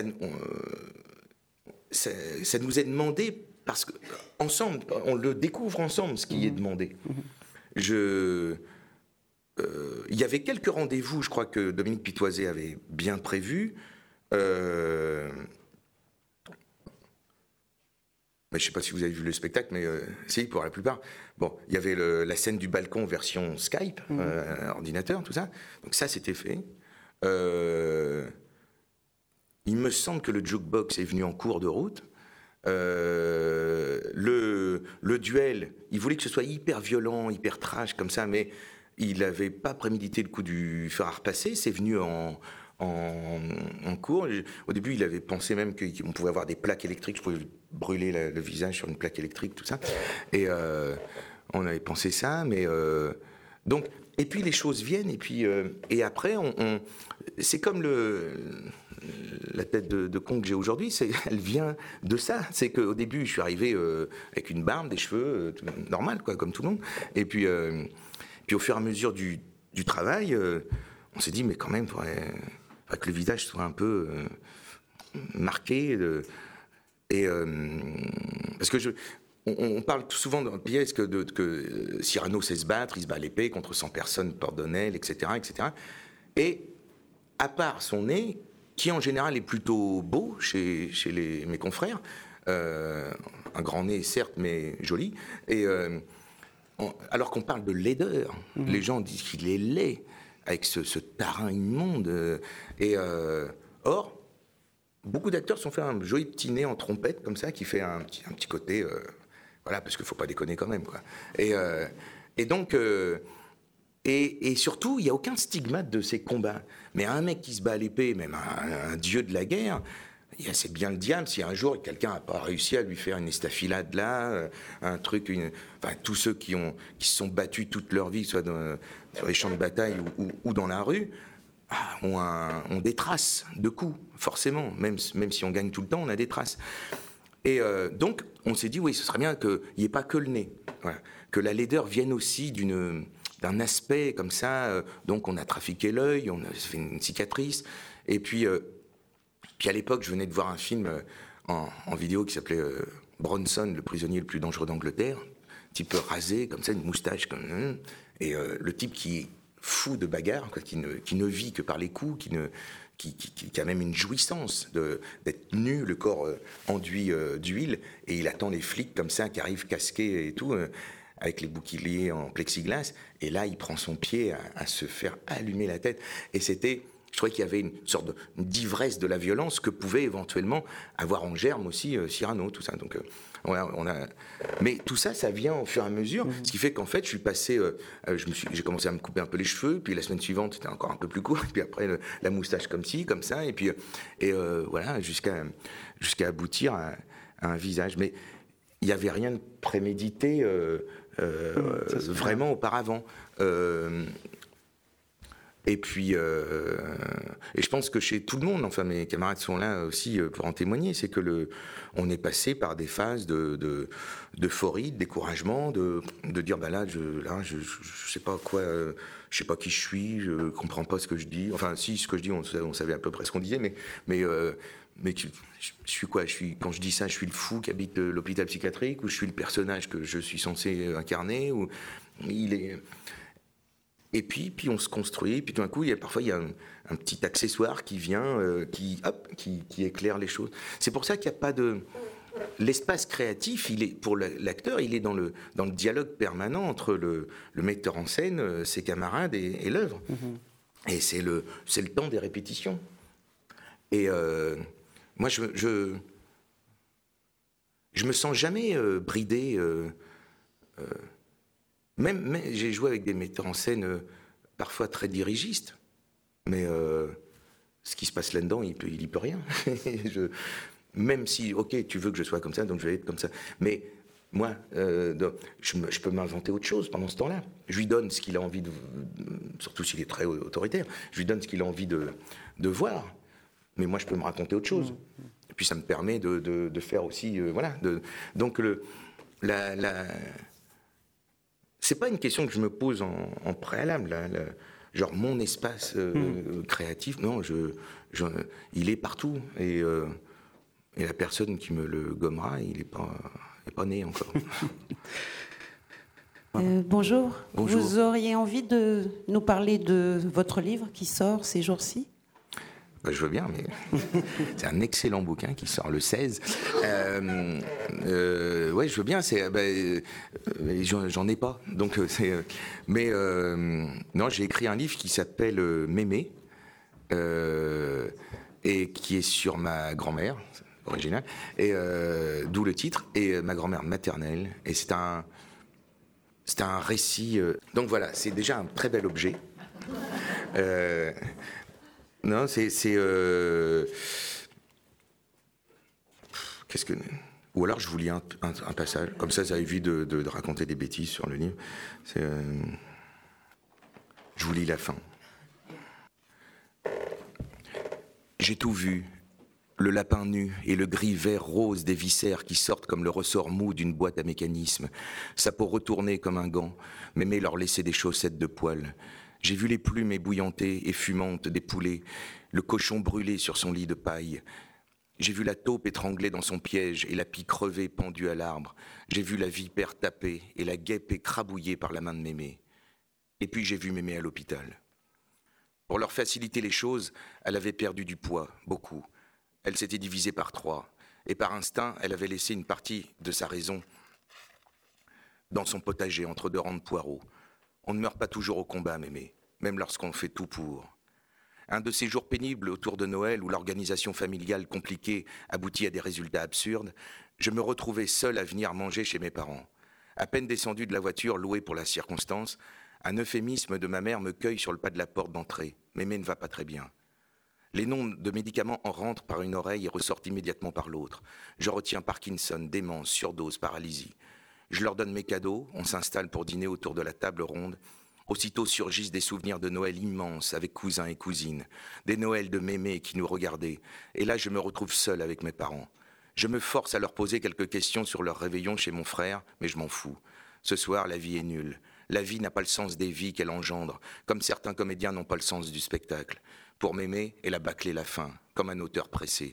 nous est demandé parce qu'ensemble, on le découvre ensemble, ce qui est demandé. Il y avait quelques rendez-vous, je crois que Dominique Pitoisé avait bien prévu. Mais je ne sais pas si vous avez vu le spectacle, mais si, pour la plupart. Bon, il y avait la scène du balcon version Skype, ordinateur, tout ça. Donc ça, c'était fait. Il me semble que le jukebox est venu en cours de route. Le duel, il voulait que ce soit hyper violent, hyper trash, comme ça, mais il n'avait pas prémédité le coup du fer à repasser. C'est venu en cours. Au début, il avait pensé même qu'on pouvait avoir des plaques électriques. Je pouvais brûler le visage sur une plaque électrique, tout ça. Et on avait pensé ça, mais donc et puis les choses viennent, et après, c'est comme la tête de con que j'ai aujourd'hui, elle vient de ça. C'est qu'au début, je suis arrivé avec une barbe, des cheveux, normal, quoi, comme tout le monde. Et puis au fur et à mesure du travail, on s'est dit, mais quand même, faudrait que le visage soit un peu marqué. Parce que on parle tout souvent dans la pièce que Cyrano sait se battre, il se bat à l'épée contre 100 personnes pordonnelles, etc., etc. Et à part son nez, qui en général est plutôt beau chez mes confrères, un grand nez certes, mais joli, alors qu'on parle de laideur, les gens disent qu'il est laid, avec ce tarin immonde. Or, beaucoup d'acteurs se sont fait un joli petit nez en trompette, comme ça, qui fait un petit côté... voilà, parce qu'il ne faut pas déconner quand même, quoi. Et surtout, il n'y a aucun stigmate de ces combats. Mais un mec qui se bat à l'épée, même un dieu de la guerre, c'est bien le diable si un jour quelqu'un n'a pas réussi à lui faire une estafilade là, un truc, tous ceux qui se sont battus toute leur vie, soit sur les champs de bataille ou dans la rue, ont des traces de coups, forcément. Même si on gagne tout le temps, on a des traces. Et donc, on s'est dit, oui, ce serait bien qu'il n'y ait pas que le nez. Voilà. Que la laideur vienne aussi d'un aspect comme ça. Donc, on a trafiqué l'œil, on a fait une cicatrice. Et puis à l'époque, je venais de voir un film en vidéo qui s'appelait Bronson, le prisonnier le plus dangereux d'Angleterre. Un type rasé, comme ça, une moustache. Et le type qui est fou de bagarre, quoi, qui ne vit que par les coups, qui a même une jouissance d'être nu, le corps enduit d'huile, et il attend les flics comme ça qui arrivent casqués et tout, avec les boucliers en plexiglas, et là il prend son pied à se faire allumer la tête. Et je trouvais qu'il y avait une sorte d'ivresse de la violence que pouvait éventuellement avoir en germe aussi Cyrano, tout ça. Donc mais tout ça, ça vient au fur et à mesure, ce qui fait qu'en fait, je suis passé, j'ai commencé à me couper un peu les cheveux, puis la semaine suivante, c'était encore un peu plus court, puis après la moustache comme ci, comme ça, et voilà, jusqu'à aboutir à un visage. Mais il n'y avait rien de prémédité vraiment auparavant. Et puis, et je pense que chez tout le monde, enfin mes camarades sont là aussi pour en témoigner, c'est que on est passé par des phases d'euphorie, de découragement, de dire bah là je sais pas quoi, je sais pas qui je suis, je comprends pas ce que je dis. Enfin si, ce que je dis, on savait à peu près ce qu'on disait, mais je suis quoi? Quand je dis ça, je suis le fou qui habite l'hôpital psychiatrique, ou je suis le personnage que je suis censé incarner, ou Et puis on se construit, puis tout d'un coup, parfois il y a un petit accessoire qui vient, qui éclaire les choses. C'est pour ça qu'il n'y a pas de... L'espace créatif, pour l'acteur, il est dans le dialogue permanent entre le metteur en scène, ses camarades et l'œuvre. Et c'est le temps des répétitions. Et moi, je me sens jamais bridé... Même j'ai joué avec des metteurs en scène parfois très dirigistes, mais ce qui se passe là-dedans, il y peut rien. Même si, ok, tu veux que je sois comme ça, donc je vais être comme ça. Mais moi, je peux m'inventer autre chose pendant ce temps-là. Je lui donne ce qu'il a envie surtout s'il est très autoritaire, je lui donne ce qu'il a envie de voir. Mais moi, je peux me raconter autre chose. Et puis ça me permet de faire aussi, voilà. Donc c'est pas une question que je me pose en préalable, là, genre mon espace créatif. Non, il est partout, et la personne qui me le gommera, il est pas né encore. Bonjour. Bonjour. Vous auriez envie de nous parler de votre livre qui sort ces jours-ci? Je veux bien, mais c'est un excellent bouquin qui sort le 16. Ouais, je veux bien. J'en ai pas, donc mais non, j'ai écrit un livre qui s'appelle Mémé, et qui est sur ma grand-mère originale, et d'où le titre, et ma grand-mère maternelle. Et c'est un récit. Donc voilà, c'est déjà un très bel objet. Non, qu'est-ce que... Ou alors je vous lis un passage, comme ça évite de raconter des bêtises sur le livre. vous lis la fin. J'ai tout vu. Le lapin nu et le gris vert rose des viscères qui sortent comme le ressort mou d'une boîte à mécanisme. Sa peau retournée comme un gant, Mémé leur laissait des chaussettes de poil. J'ai vu les plumes ébouillantes et fumantes des poulets, le cochon brûlé sur son lit de paille. J'ai vu la taupe étranglée dans son piège et la pie crevée pendue à l'arbre. J'ai vu la vipère tapée et la guêpe écrabouillée par la main de Mémé. Et puis j'ai vu Mémé à l'hôpital. Pour leur faciliter les choses, elle avait perdu du poids, beaucoup. Elle s'était divisée par 3, et par instinct, elle avait laissé une partie de sa raison dans son potager entre 2 rangs de poireaux. On ne meurt pas toujours au combat, Mémé, même lorsqu'on fait tout pour. Un de ces jours pénibles autour de Noël où l'organisation familiale compliquée aboutit à des résultats absurdes, je me retrouvais seul à venir manger chez mes parents. À peine descendu de la voiture louée pour la circonstance, un euphémisme de ma mère me cueille sur le pas de la porte d'entrée. Mémé ne va pas très bien. Les noms de médicaments en rentrent par une oreille et ressortent immédiatement par l'autre. Je retiens Parkinson, démence, surdose, paralysie. Je leur donne mes cadeaux, on s'installe pour dîner autour de la table ronde. Aussitôt surgissent des souvenirs de Noël immenses avec cousins et cousines, des Noëls de Mémé qui nous regardaient. Et là, je me retrouve seul avec mes parents. Je me force à leur poser quelques questions sur leur réveillon chez mon frère, mais je m'en fous. Ce soir, la vie est nulle. La vie n'a pas le sens des vies qu'elle engendre, comme certains comédiens n'ont pas le sens du spectacle. Pour Mémé, elle a bâclé la fin, comme un auteur pressé.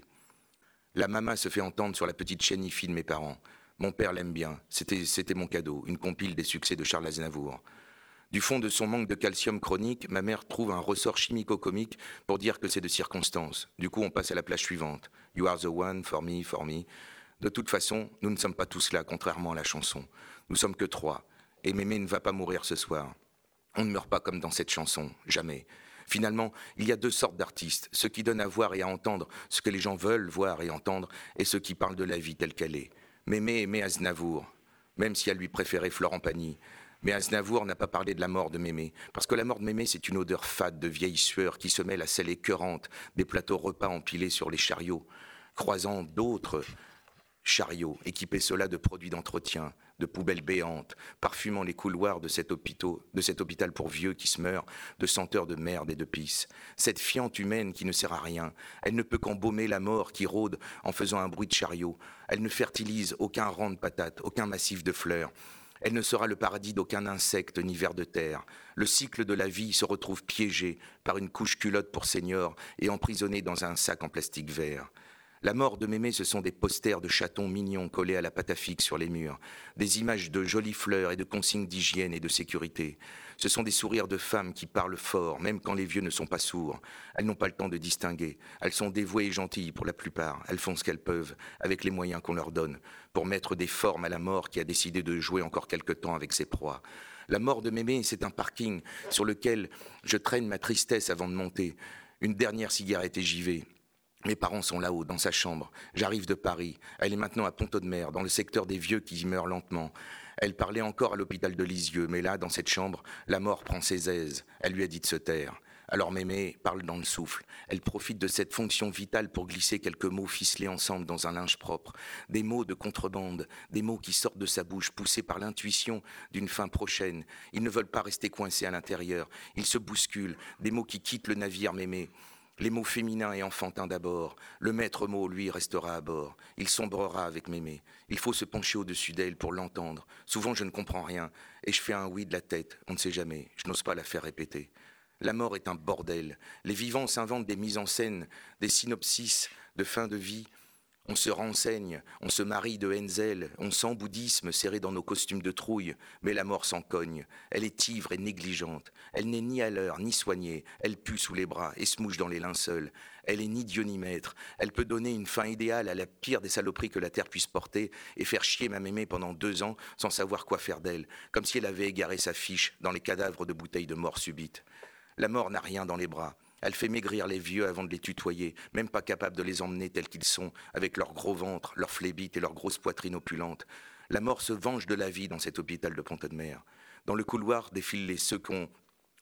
La maman se fait entendre sur la petite chaîne hi-fi de mes parents. Mon père l'aime bien, c'était mon cadeau, une compile des succès de Charles Aznavour. Du fond de son manque de calcium chronique, ma mère trouve un ressort chimico-comique pour dire que c'est de circonstance. Du coup, on passe à la plage suivante. You are the one, for me, for me. De toute façon, nous ne sommes pas tous là, contrairement à la chanson. Nous sommes que 3. Et Mémé ne va pas mourir ce soir. On ne meurt pas comme dans cette chanson, jamais. Finalement, il y a 2 sortes d'artistes, ceux qui donnent à voir et à entendre ce que les gens veulent voir et entendre, et ceux qui parlent de la vie telle qu'elle est. Mémé aimait Aznavour, même si elle lui préférait Florent Pagny. Mais Aznavour n'a pas parlé de la mort de Mémé, parce que la mort de Mémé, c'est une odeur fade de vieille sueur qui se mêle à celle écœurante des plateaux repas empilés sur les chariots, croisant d'autres chariots, équipés ceux-là de produits d'entretien, de poubelles béantes, parfumant les couloirs de cet hôpital pour vieux qui se meurt, de senteurs de merde et de pisse. Cette fiente humaine qui ne sert à rien, elle ne peut qu'embaumer la mort qui rôde en faisant un bruit de chariot. Elle ne fertilise aucun rang de patates, aucun massif de fleurs. Elle ne sera le paradis d'aucun insecte ni ver de terre. Le cycle de la vie se retrouve piégé par une couche culotte pour seniors et emprisonné dans un sac en plastique vert. La mort de Mémé, ce sont des posters de chatons mignons collés à la pâte à fixe sur les murs, des images de jolies fleurs et de consignes d'hygiène et de sécurité. Ce sont des sourires de femmes qui parlent fort, même quand les vieux ne sont pas sourds. Elles n'ont pas le temps de distinguer. Elles sont dévouées et gentilles pour la plupart. Elles font ce qu'elles peuvent, avec les moyens qu'on leur donne, pour mettre des formes à la mort qui a décidé de jouer encore quelque temps avec ses proies. La mort de Mémé, c'est un parking sur lequel je traîne ma tristesse avant de monter. Une dernière cigarette et j'y vais. Mes parents sont là-haut, dans sa chambre. J'arrive de Paris. Elle est maintenant à Pont-Audemer, dans le secteur des vieux qui y meurent lentement. Elle parlait encore à l'hôpital de Lisieux, mais là, dans cette chambre, la mort prend ses aises. Elle lui a dit de se taire. Alors Mémé parle dans le souffle. Elle profite de cette fonction vitale pour glisser quelques mots ficelés ensemble dans un linge propre. Des mots de contrebande, des mots qui sortent de sa bouche, poussés par l'intuition d'une fin prochaine. Ils ne veulent pas rester coincés à l'intérieur. Ils se bousculent. Des mots qui quittent le navire Mémé. Les mots féminins et enfantins d'abord. Le maître mot, lui, restera à bord. Il sombrera avec Mémé. Il faut se pencher au-dessus d'elle pour l'entendre. Souvent, je ne comprends rien. Et je fais un oui de la tête. On ne sait jamais. Je n'ose pas la faire répéter. La mort est un bordel. Les vivants s'inventent des mises en scène, des synopsis de fin de vie. On se renseigne, on se marie de Henzel, on sent bouddhisme serré dans nos costumes de trouille, mais la mort s'en cogne. Elle est ivre et négligente. Elle n'est ni à l'heure, ni soignée. Elle pue sous les bras et se mouche dans les linceuls. Elle est ni Dieu ni maître. Elle peut donner une fin idéale à la pire des saloperies que la terre puisse porter et faire chier ma Mémé pendant 2 ans sans savoir quoi faire d'elle, comme si elle avait égaré sa fiche dans les cadavres de bouteilles de mort subite. La mort n'a rien dans les bras. Elle fait maigrir les vieux avant de les tutoyer, même pas capable de les emmener tels qu'ils sont, avec leur gros ventre, leur phlébite et leur grosse poitrine opulente. La mort se venge de la vie dans cet hôpital de Pont-Audemer. Dans le couloir défilent ceux qu'on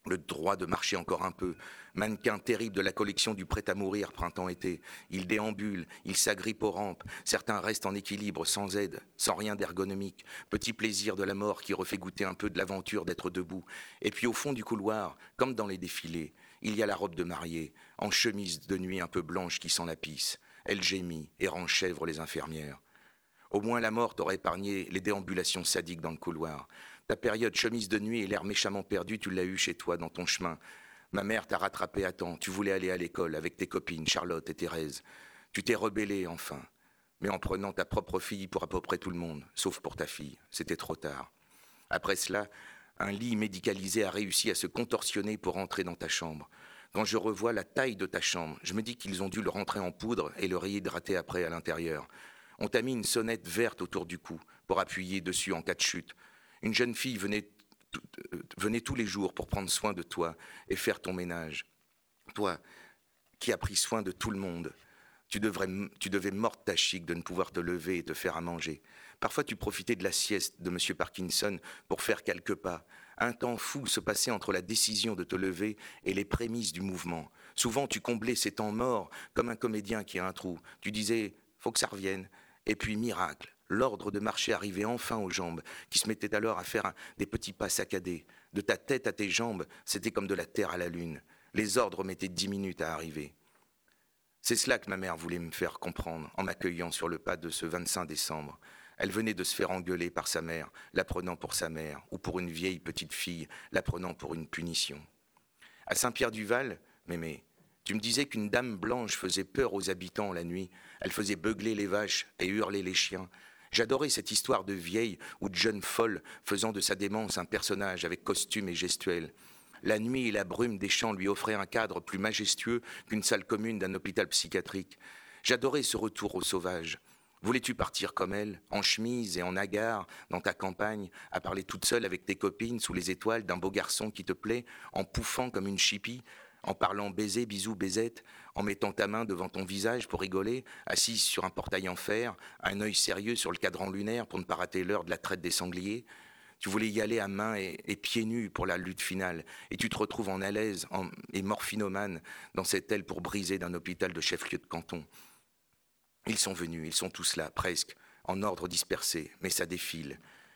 Le droit de marcher encore un peu. Mannequin terrible de la collection du prêt-à-mourir printemps-été. Il déambule, il s'agrippe aux rampes. Certains restent en équilibre, sans aide, sans rien d'ergonomique. Petit plaisir de la mort qui refait goûter un peu de l'aventure d'être debout. Et puis au fond du couloir, comme dans les défilés, il y a la robe de mariée, en chemise de nuit un peu blanche qui sent la pisse. Elle gémit et renchèvre les infirmières. Au moins la mort t'aurait épargné les déambulations sadiques dans le couloir. Ta période chemise de nuit et l'air méchamment perdu, tu l'as eu chez toi, dans ton chemin. Ma mère t'a rattrapé à temps. Tu voulais aller à l'école avec tes copines, Charlotte et Thérèse. Tu t'es rebellée, enfin. Mais en prenant ta propre fille pour à peu près tout le monde, sauf pour ta fille. C'était trop tard. Après cela, un lit médicalisé a réussi à se contorsionner pour entrer dans ta chambre. Quand je revois la taille de ta chambre, je me dis qu'ils ont dû le rentrer en poudre et le réhydrater après à l'intérieur. On t'a mis une sonnette verte autour du cou pour appuyer dessus en cas de chute. Une jeune fille venait tous les jours pour prendre soin de toi et faire ton ménage. Toi, qui as pris soin de tout le monde, tu devais mordre ta chic de ne pouvoir te lever et te faire à manger. Parfois, tu profitais de la sieste de M. Parkinson pour faire quelques pas. Un temps fou se passait entre la décision de te lever et les prémices du mouvement. Souvent, tu comblais ces temps morts comme un comédien qui a un trou. Tu disais « faut que ça revienne ». Et puis, miracle, l'ordre de marcher arrivait enfin aux jambes, qui se mettaient alors à faire des petits pas saccadés. De ta tête à tes jambes, c'était comme de la terre à la lune. Les ordres mettaient 10 minutes à arriver. C'est cela que ma mère voulait me faire comprendre en m'accueillant sur le pas de ce 25 décembre. Elle venait de se faire engueuler par sa mère, la prenant pour sa mère, ou pour une vieille petite fille, la prenant pour une punition. À Saint-Pierre-du-Val, mémé, tu me disais qu'une dame blanche faisait peur aux habitants la nuit. Elle faisait beugler les vaches et hurler les chiens. J'adorais cette histoire de vieille ou de jeune folle faisant de sa démence un personnage avec costume et gestuelle. La nuit et la brume des champs lui offraient un cadre plus majestueux qu'une salle commune d'un hôpital psychiatrique. J'adorais ce retour au sauvage. Voulais-tu partir comme elle, en chemise et en hagard, dans ta campagne, à parler toute seule avec tes copines sous les étoiles d'un beau garçon qui te plaît, en pouffant comme une chipie, en parlant baiser, bisous, baisette, en mettant ta main devant ton visage pour rigoler, assise sur un portail en fer, un œil sérieux sur le cadran lunaire pour ne pas rater l'heure de la traite des sangliers. Tu voulais y aller à main et pieds nus pour la lutte finale, et tu te retrouves en alaise et morphinomane dans cette aile pour briser d'un hôpital de chef-lieu de canton. Ils sont venus, ils sont tous là, presque, en ordre dispersé, mais ça défile.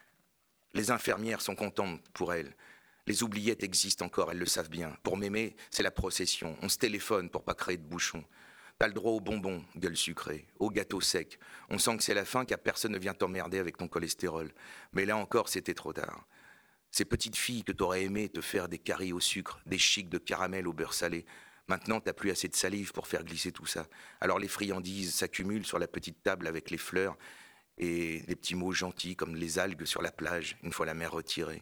Les infirmières sont contentes pour elles. Les oubliettes existent encore, elles le savent bien. Pour mémé, c'est la procession. On se téléphone pour pas créer de bouchons. T'as le droit aux bonbons, gueule sucrée, aux gâteaux secs. On sent que c'est la fin, car personne ne vient t'emmerder avec ton cholestérol. Mais là encore, c'était trop tard. Ces petites filles que t'aurais aimé te faire des caries au sucre, des chics de caramel au beurre salé. Maintenant, t'as plus assez de salive pour faire glisser tout ça. Alors les friandises s'accumulent sur la petite table avec les fleurs et des petits mots gentils comme les algues sur la plage, une fois la mer retirée.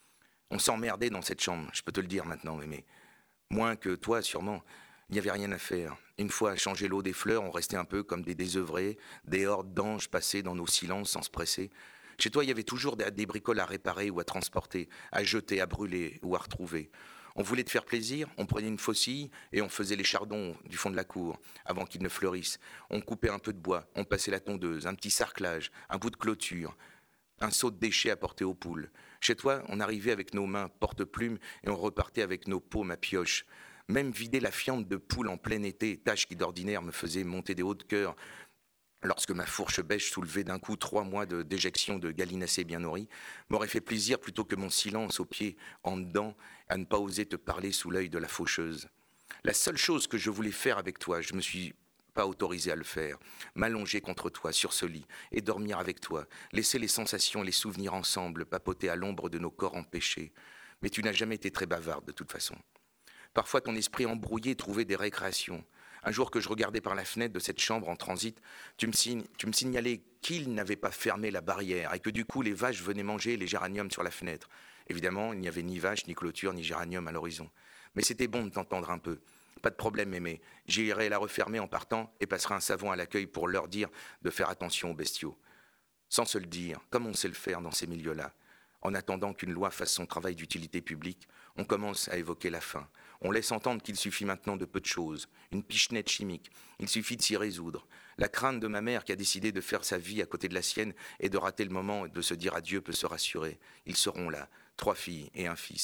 On s'emmerdait dans cette chambre, je peux te le dire maintenant, mais moins que toi sûrement. Il n'y avait rien à faire. Une fois à changer l'eau des fleurs, on restait un peu comme des désœuvrés, des hordes d'anges passés dans nos silences sans se presser. Chez toi, il y avait toujours des bricoles à réparer ou à transporter, à jeter, à brûler ou à retrouver. On voulait te faire plaisir, on prenait une faucille et on faisait les chardons du fond de la cour avant qu'ils ne fleurissent. On coupait un peu de bois, on passait la tondeuse, un petit sarclage, un bout de clôture, un seau de déchets à porter aux poules. Chez toi, on arrivait avec nos mains porte-plumes et on repartait avec nos paumes à pioche. Même vider la fiente de poule en plein été, tâche qui d'ordinaire me faisait monter des hauts de cœur, lorsque ma fourche bêche soulevait d'un coup 3 mois de déjection de gallinacés bien nourris, m'aurait fait plaisir plutôt que mon silence au pied, en dedans, à ne pas oser te parler sous l'œil de la faucheuse. La seule chose que je voulais faire avec toi, je me suis pas autorisé à le faire, m'allonger contre toi sur ce lit et dormir avec toi, laisser les sensations et les souvenirs ensemble, papoter à l'ombre de nos corps empêchés. Mais tu n'as jamais été très bavarde de toute façon. Parfois ton esprit embrouillé trouvait des récréations. Un jour que je regardais par la fenêtre de cette chambre en transit, tu me signalais qu'il n'avait pas fermé la barrière et que du coup les vaches venaient manger les géraniums sur la fenêtre. Évidemment, il n'y avait ni vaches, ni clôture, ni géranium à l'horizon. Mais c'était bon de t'entendre un peu. Pas de problème, mémé. J'irai la refermer en partant et passerai un savon à l'accueil pour leur dire de faire attention aux bestiaux. Sans se le dire, comme on sait le faire dans ces milieux-là. En attendant qu'une loi fasse son travail d'utilité publique, on commence à évoquer la faim. On laisse entendre qu'il suffit maintenant de peu de choses, une pichenette chimique, il suffit de s'y résoudre. La crainte de ma mère qui a décidé de faire sa vie à côté de la sienne et de rater le moment et de se dire adieu peut se rassurer. Ils seront là, 3 filles et un fils.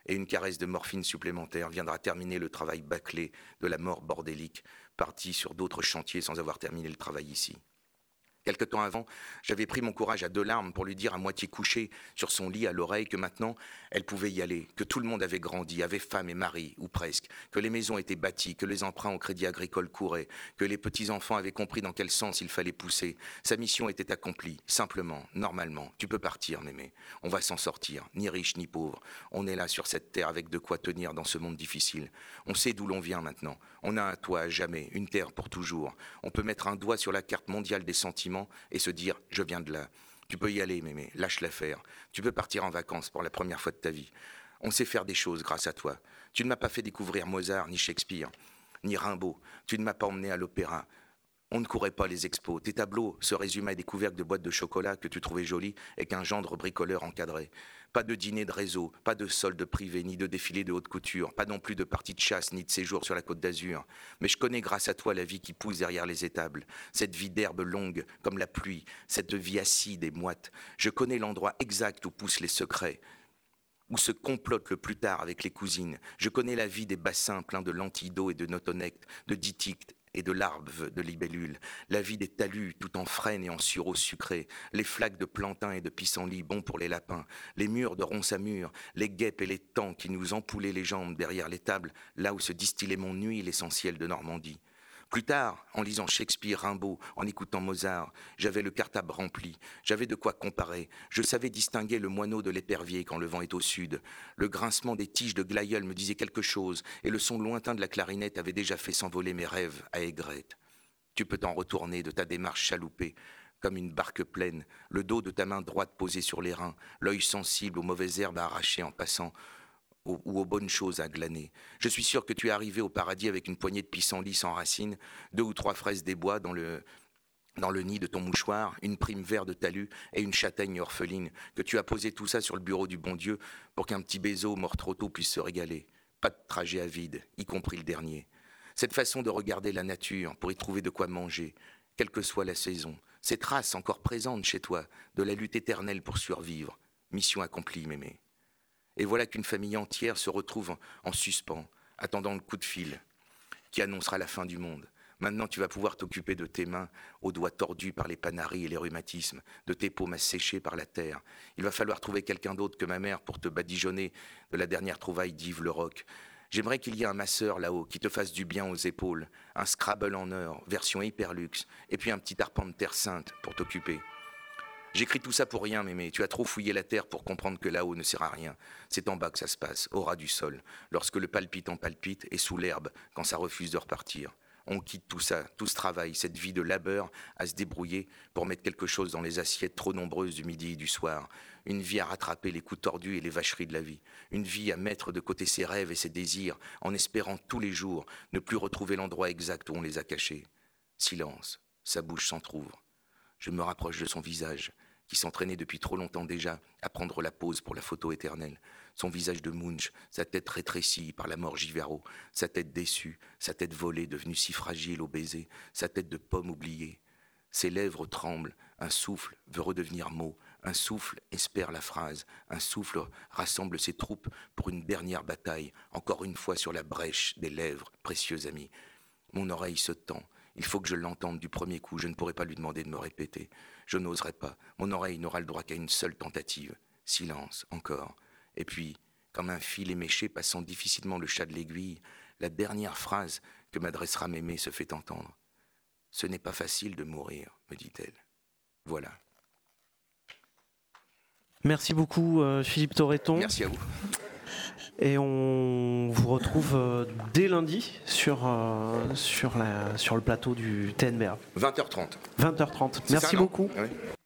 et une caresse de morphine supplémentaire viendra terminer le travail bâclé de la mort bordélique, partie sur d'autres chantiers sans avoir terminé le travail ici. Quelque temps avant, j'avais pris mon courage à 2 larmes pour lui dire à moitié couchée sur son lit à l'oreille que maintenant, elle pouvait y aller, que tout le monde avait grandi, avait femme et mari, ou presque, que les maisons étaient bâties, que les emprunts au Crédit Agricole couraient, que les petits-enfants avaient compris dans quel sens il fallait pousser. Sa mission était accomplie, simplement, normalement. Tu peux partir, mémé. On va s'en sortir, ni riche ni pauvre. On est là sur cette terre avec de quoi tenir dans ce monde difficile. On sait d'où l'on vient maintenant. On a un toit à jamais, une terre pour toujours. On peut mettre un doigt sur la carte mondiale des sentiments et se dire « je viens de là ». Tu peux y aller, mémé, lâche l'affaire. Tu peux partir en vacances pour la première fois de ta vie. On sait faire des choses grâce à toi. Tu ne m'as pas fait découvrir Mozart, ni Shakespeare, ni Rimbaud. Tu ne m'as pas emmené à l'opéra. On ne courait pas les expos. Tes tableaux se résumaient à des couvercles de boîtes de chocolat que tu trouvais jolis et qu'un gendre bricoleur encadrait. Pas de dîner de réseau, pas de soldes privés, ni de défilés de haute couture, pas non plus de parties de chasse, ni de séjours sur la Côte d'Azur. Mais je connais grâce à toi la vie qui pousse derrière les étables, cette vie d'herbe longue comme la pluie, cette vie acide et moite. Je connais l'endroit exact où poussent les secrets, où se complotent le plus tard avec les cousines. Je connais la vie des bassins pleins de lentilles d'eau et de notonectes, de ditictes et de larves de libellules, la vie des talus tout en frêne et en sureau sucré, les flaques de plantain et de pissenlit bons pour les lapins, les murs de ronces à murs, les guêpes et les tans qui nous empoulaient les jambes derrière les tables, là où se distillait mon nuit l'essentiel de Normandie. Plus tard, en lisant Shakespeare, Rimbaud, en écoutant Mozart, j'avais le cartable rempli, j'avais de quoi comparer. Je savais distinguer le moineau de l'épervier quand le vent est au sud. Le grincement des tiges de glaïeul me disait quelque chose, et le son lointain de la clarinette avait déjà fait s'envoler mes rêves à aigrette. Tu peux t'en retourner de ta démarche chaloupée, comme une barque pleine, le dos de ta main droite posé sur les reins, l'œil sensible aux mauvaises herbes à arracher en passant, ou aux bonnes choses à glaner. Je suis sûr que tu es arrivé au paradis avec une poignée de pissenlits sans racines, 2 ou 3 fraises des bois dans le nid de ton mouchoir, une prime vert de talus et une châtaigne orpheline, que tu as posé tout ça sur le bureau du bon Dieu pour qu'un petit bézo mort trop tôt puisse se régaler. Pas de trajet à vide, y compris le dernier. Cette façon de regarder la nature pour y trouver de quoi manger, quelle que soit la saison, ces traces encore présentes chez toi de la lutte éternelle pour survivre, mission accomplie, mémé. Et voilà qu'une famille entière se retrouve en suspens, attendant le coup de fil qui annoncera la fin du monde. Maintenant, tu vas pouvoir t'occuper de tes mains aux doigts tordus par les panaries et les rhumatismes, de tes paumes asséchées par la terre. Il va falloir trouver quelqu'un d'autre que ma mère pour te badigeonner de la dernière trouvaille d'Yves Le Roc. J'aimerais qu'il y ait un masseur là-haut qui te fasse du bien aux épaules, un Scrabble en or, version hyperluxe, et puis un petit arpent de terre sainte pour t'occuper. J'écris tout ça pour rien, mémé. Tu as trop fouillé la terre pour comprendre que là-haut ne sert à rien. C'est en bas que ça se passe, au ras du sol, lorsque le palpitant palpite et sous l'herbe, quand ça refuse de repartir. On quitte tout ça, tout ce travail, cette vie de labeur à se débrouiller pour mettre quelque chose dans les assiettes trop nombreuses du midi et du soir. Une vie à rattraper les coups tordus et les vacheries de la vie. Une vie à mettre de côté ses rêves et ses désirs en espérant tous les jours ne plus retrouver l'endroit exact où on les a cachés. Silence, sa bouche s'entr'ouvre. Je me rapproche de son visage, qui s'entraînait depuis trop longtemps déjà à prendre la pose pour la photo éternelle. Son visage de Munch, sa tête rétrécie par la mort Givaro, sa tête déçue, sa tête volée devenue si fragile au baiser, sa tête de pomme oubliée. Ses lèvres tremblent, un souffle veut redevenir mot, un souffle espère la phrase, un souffle rassemble ses troupes pour une dernière bataille, encore une fois sur la brèche des lèvres, précieux ami. Mon oreille se tend. Il faut que je l'entende du premier coup, je ne pourrai pas lui demander de me répéter. Je n'oserai pas, mon oreille n'aura le droit qu'à une seule tentative. Silence, encore. Et puis, comme un fil éméché passant difficilement le chat de l'aiguille, la dernière phrase que m'adressera Mémé se fait entendre. « Ce n'est pas facile de mourir, me dit-elle. » Voilà. Merci beaucoup Philippe Torreton. Merci à vous. Et on vous retrouve dès lundi sur le plateau du TNBR. 20h30. 20h30. Merci beaucoup. Oui.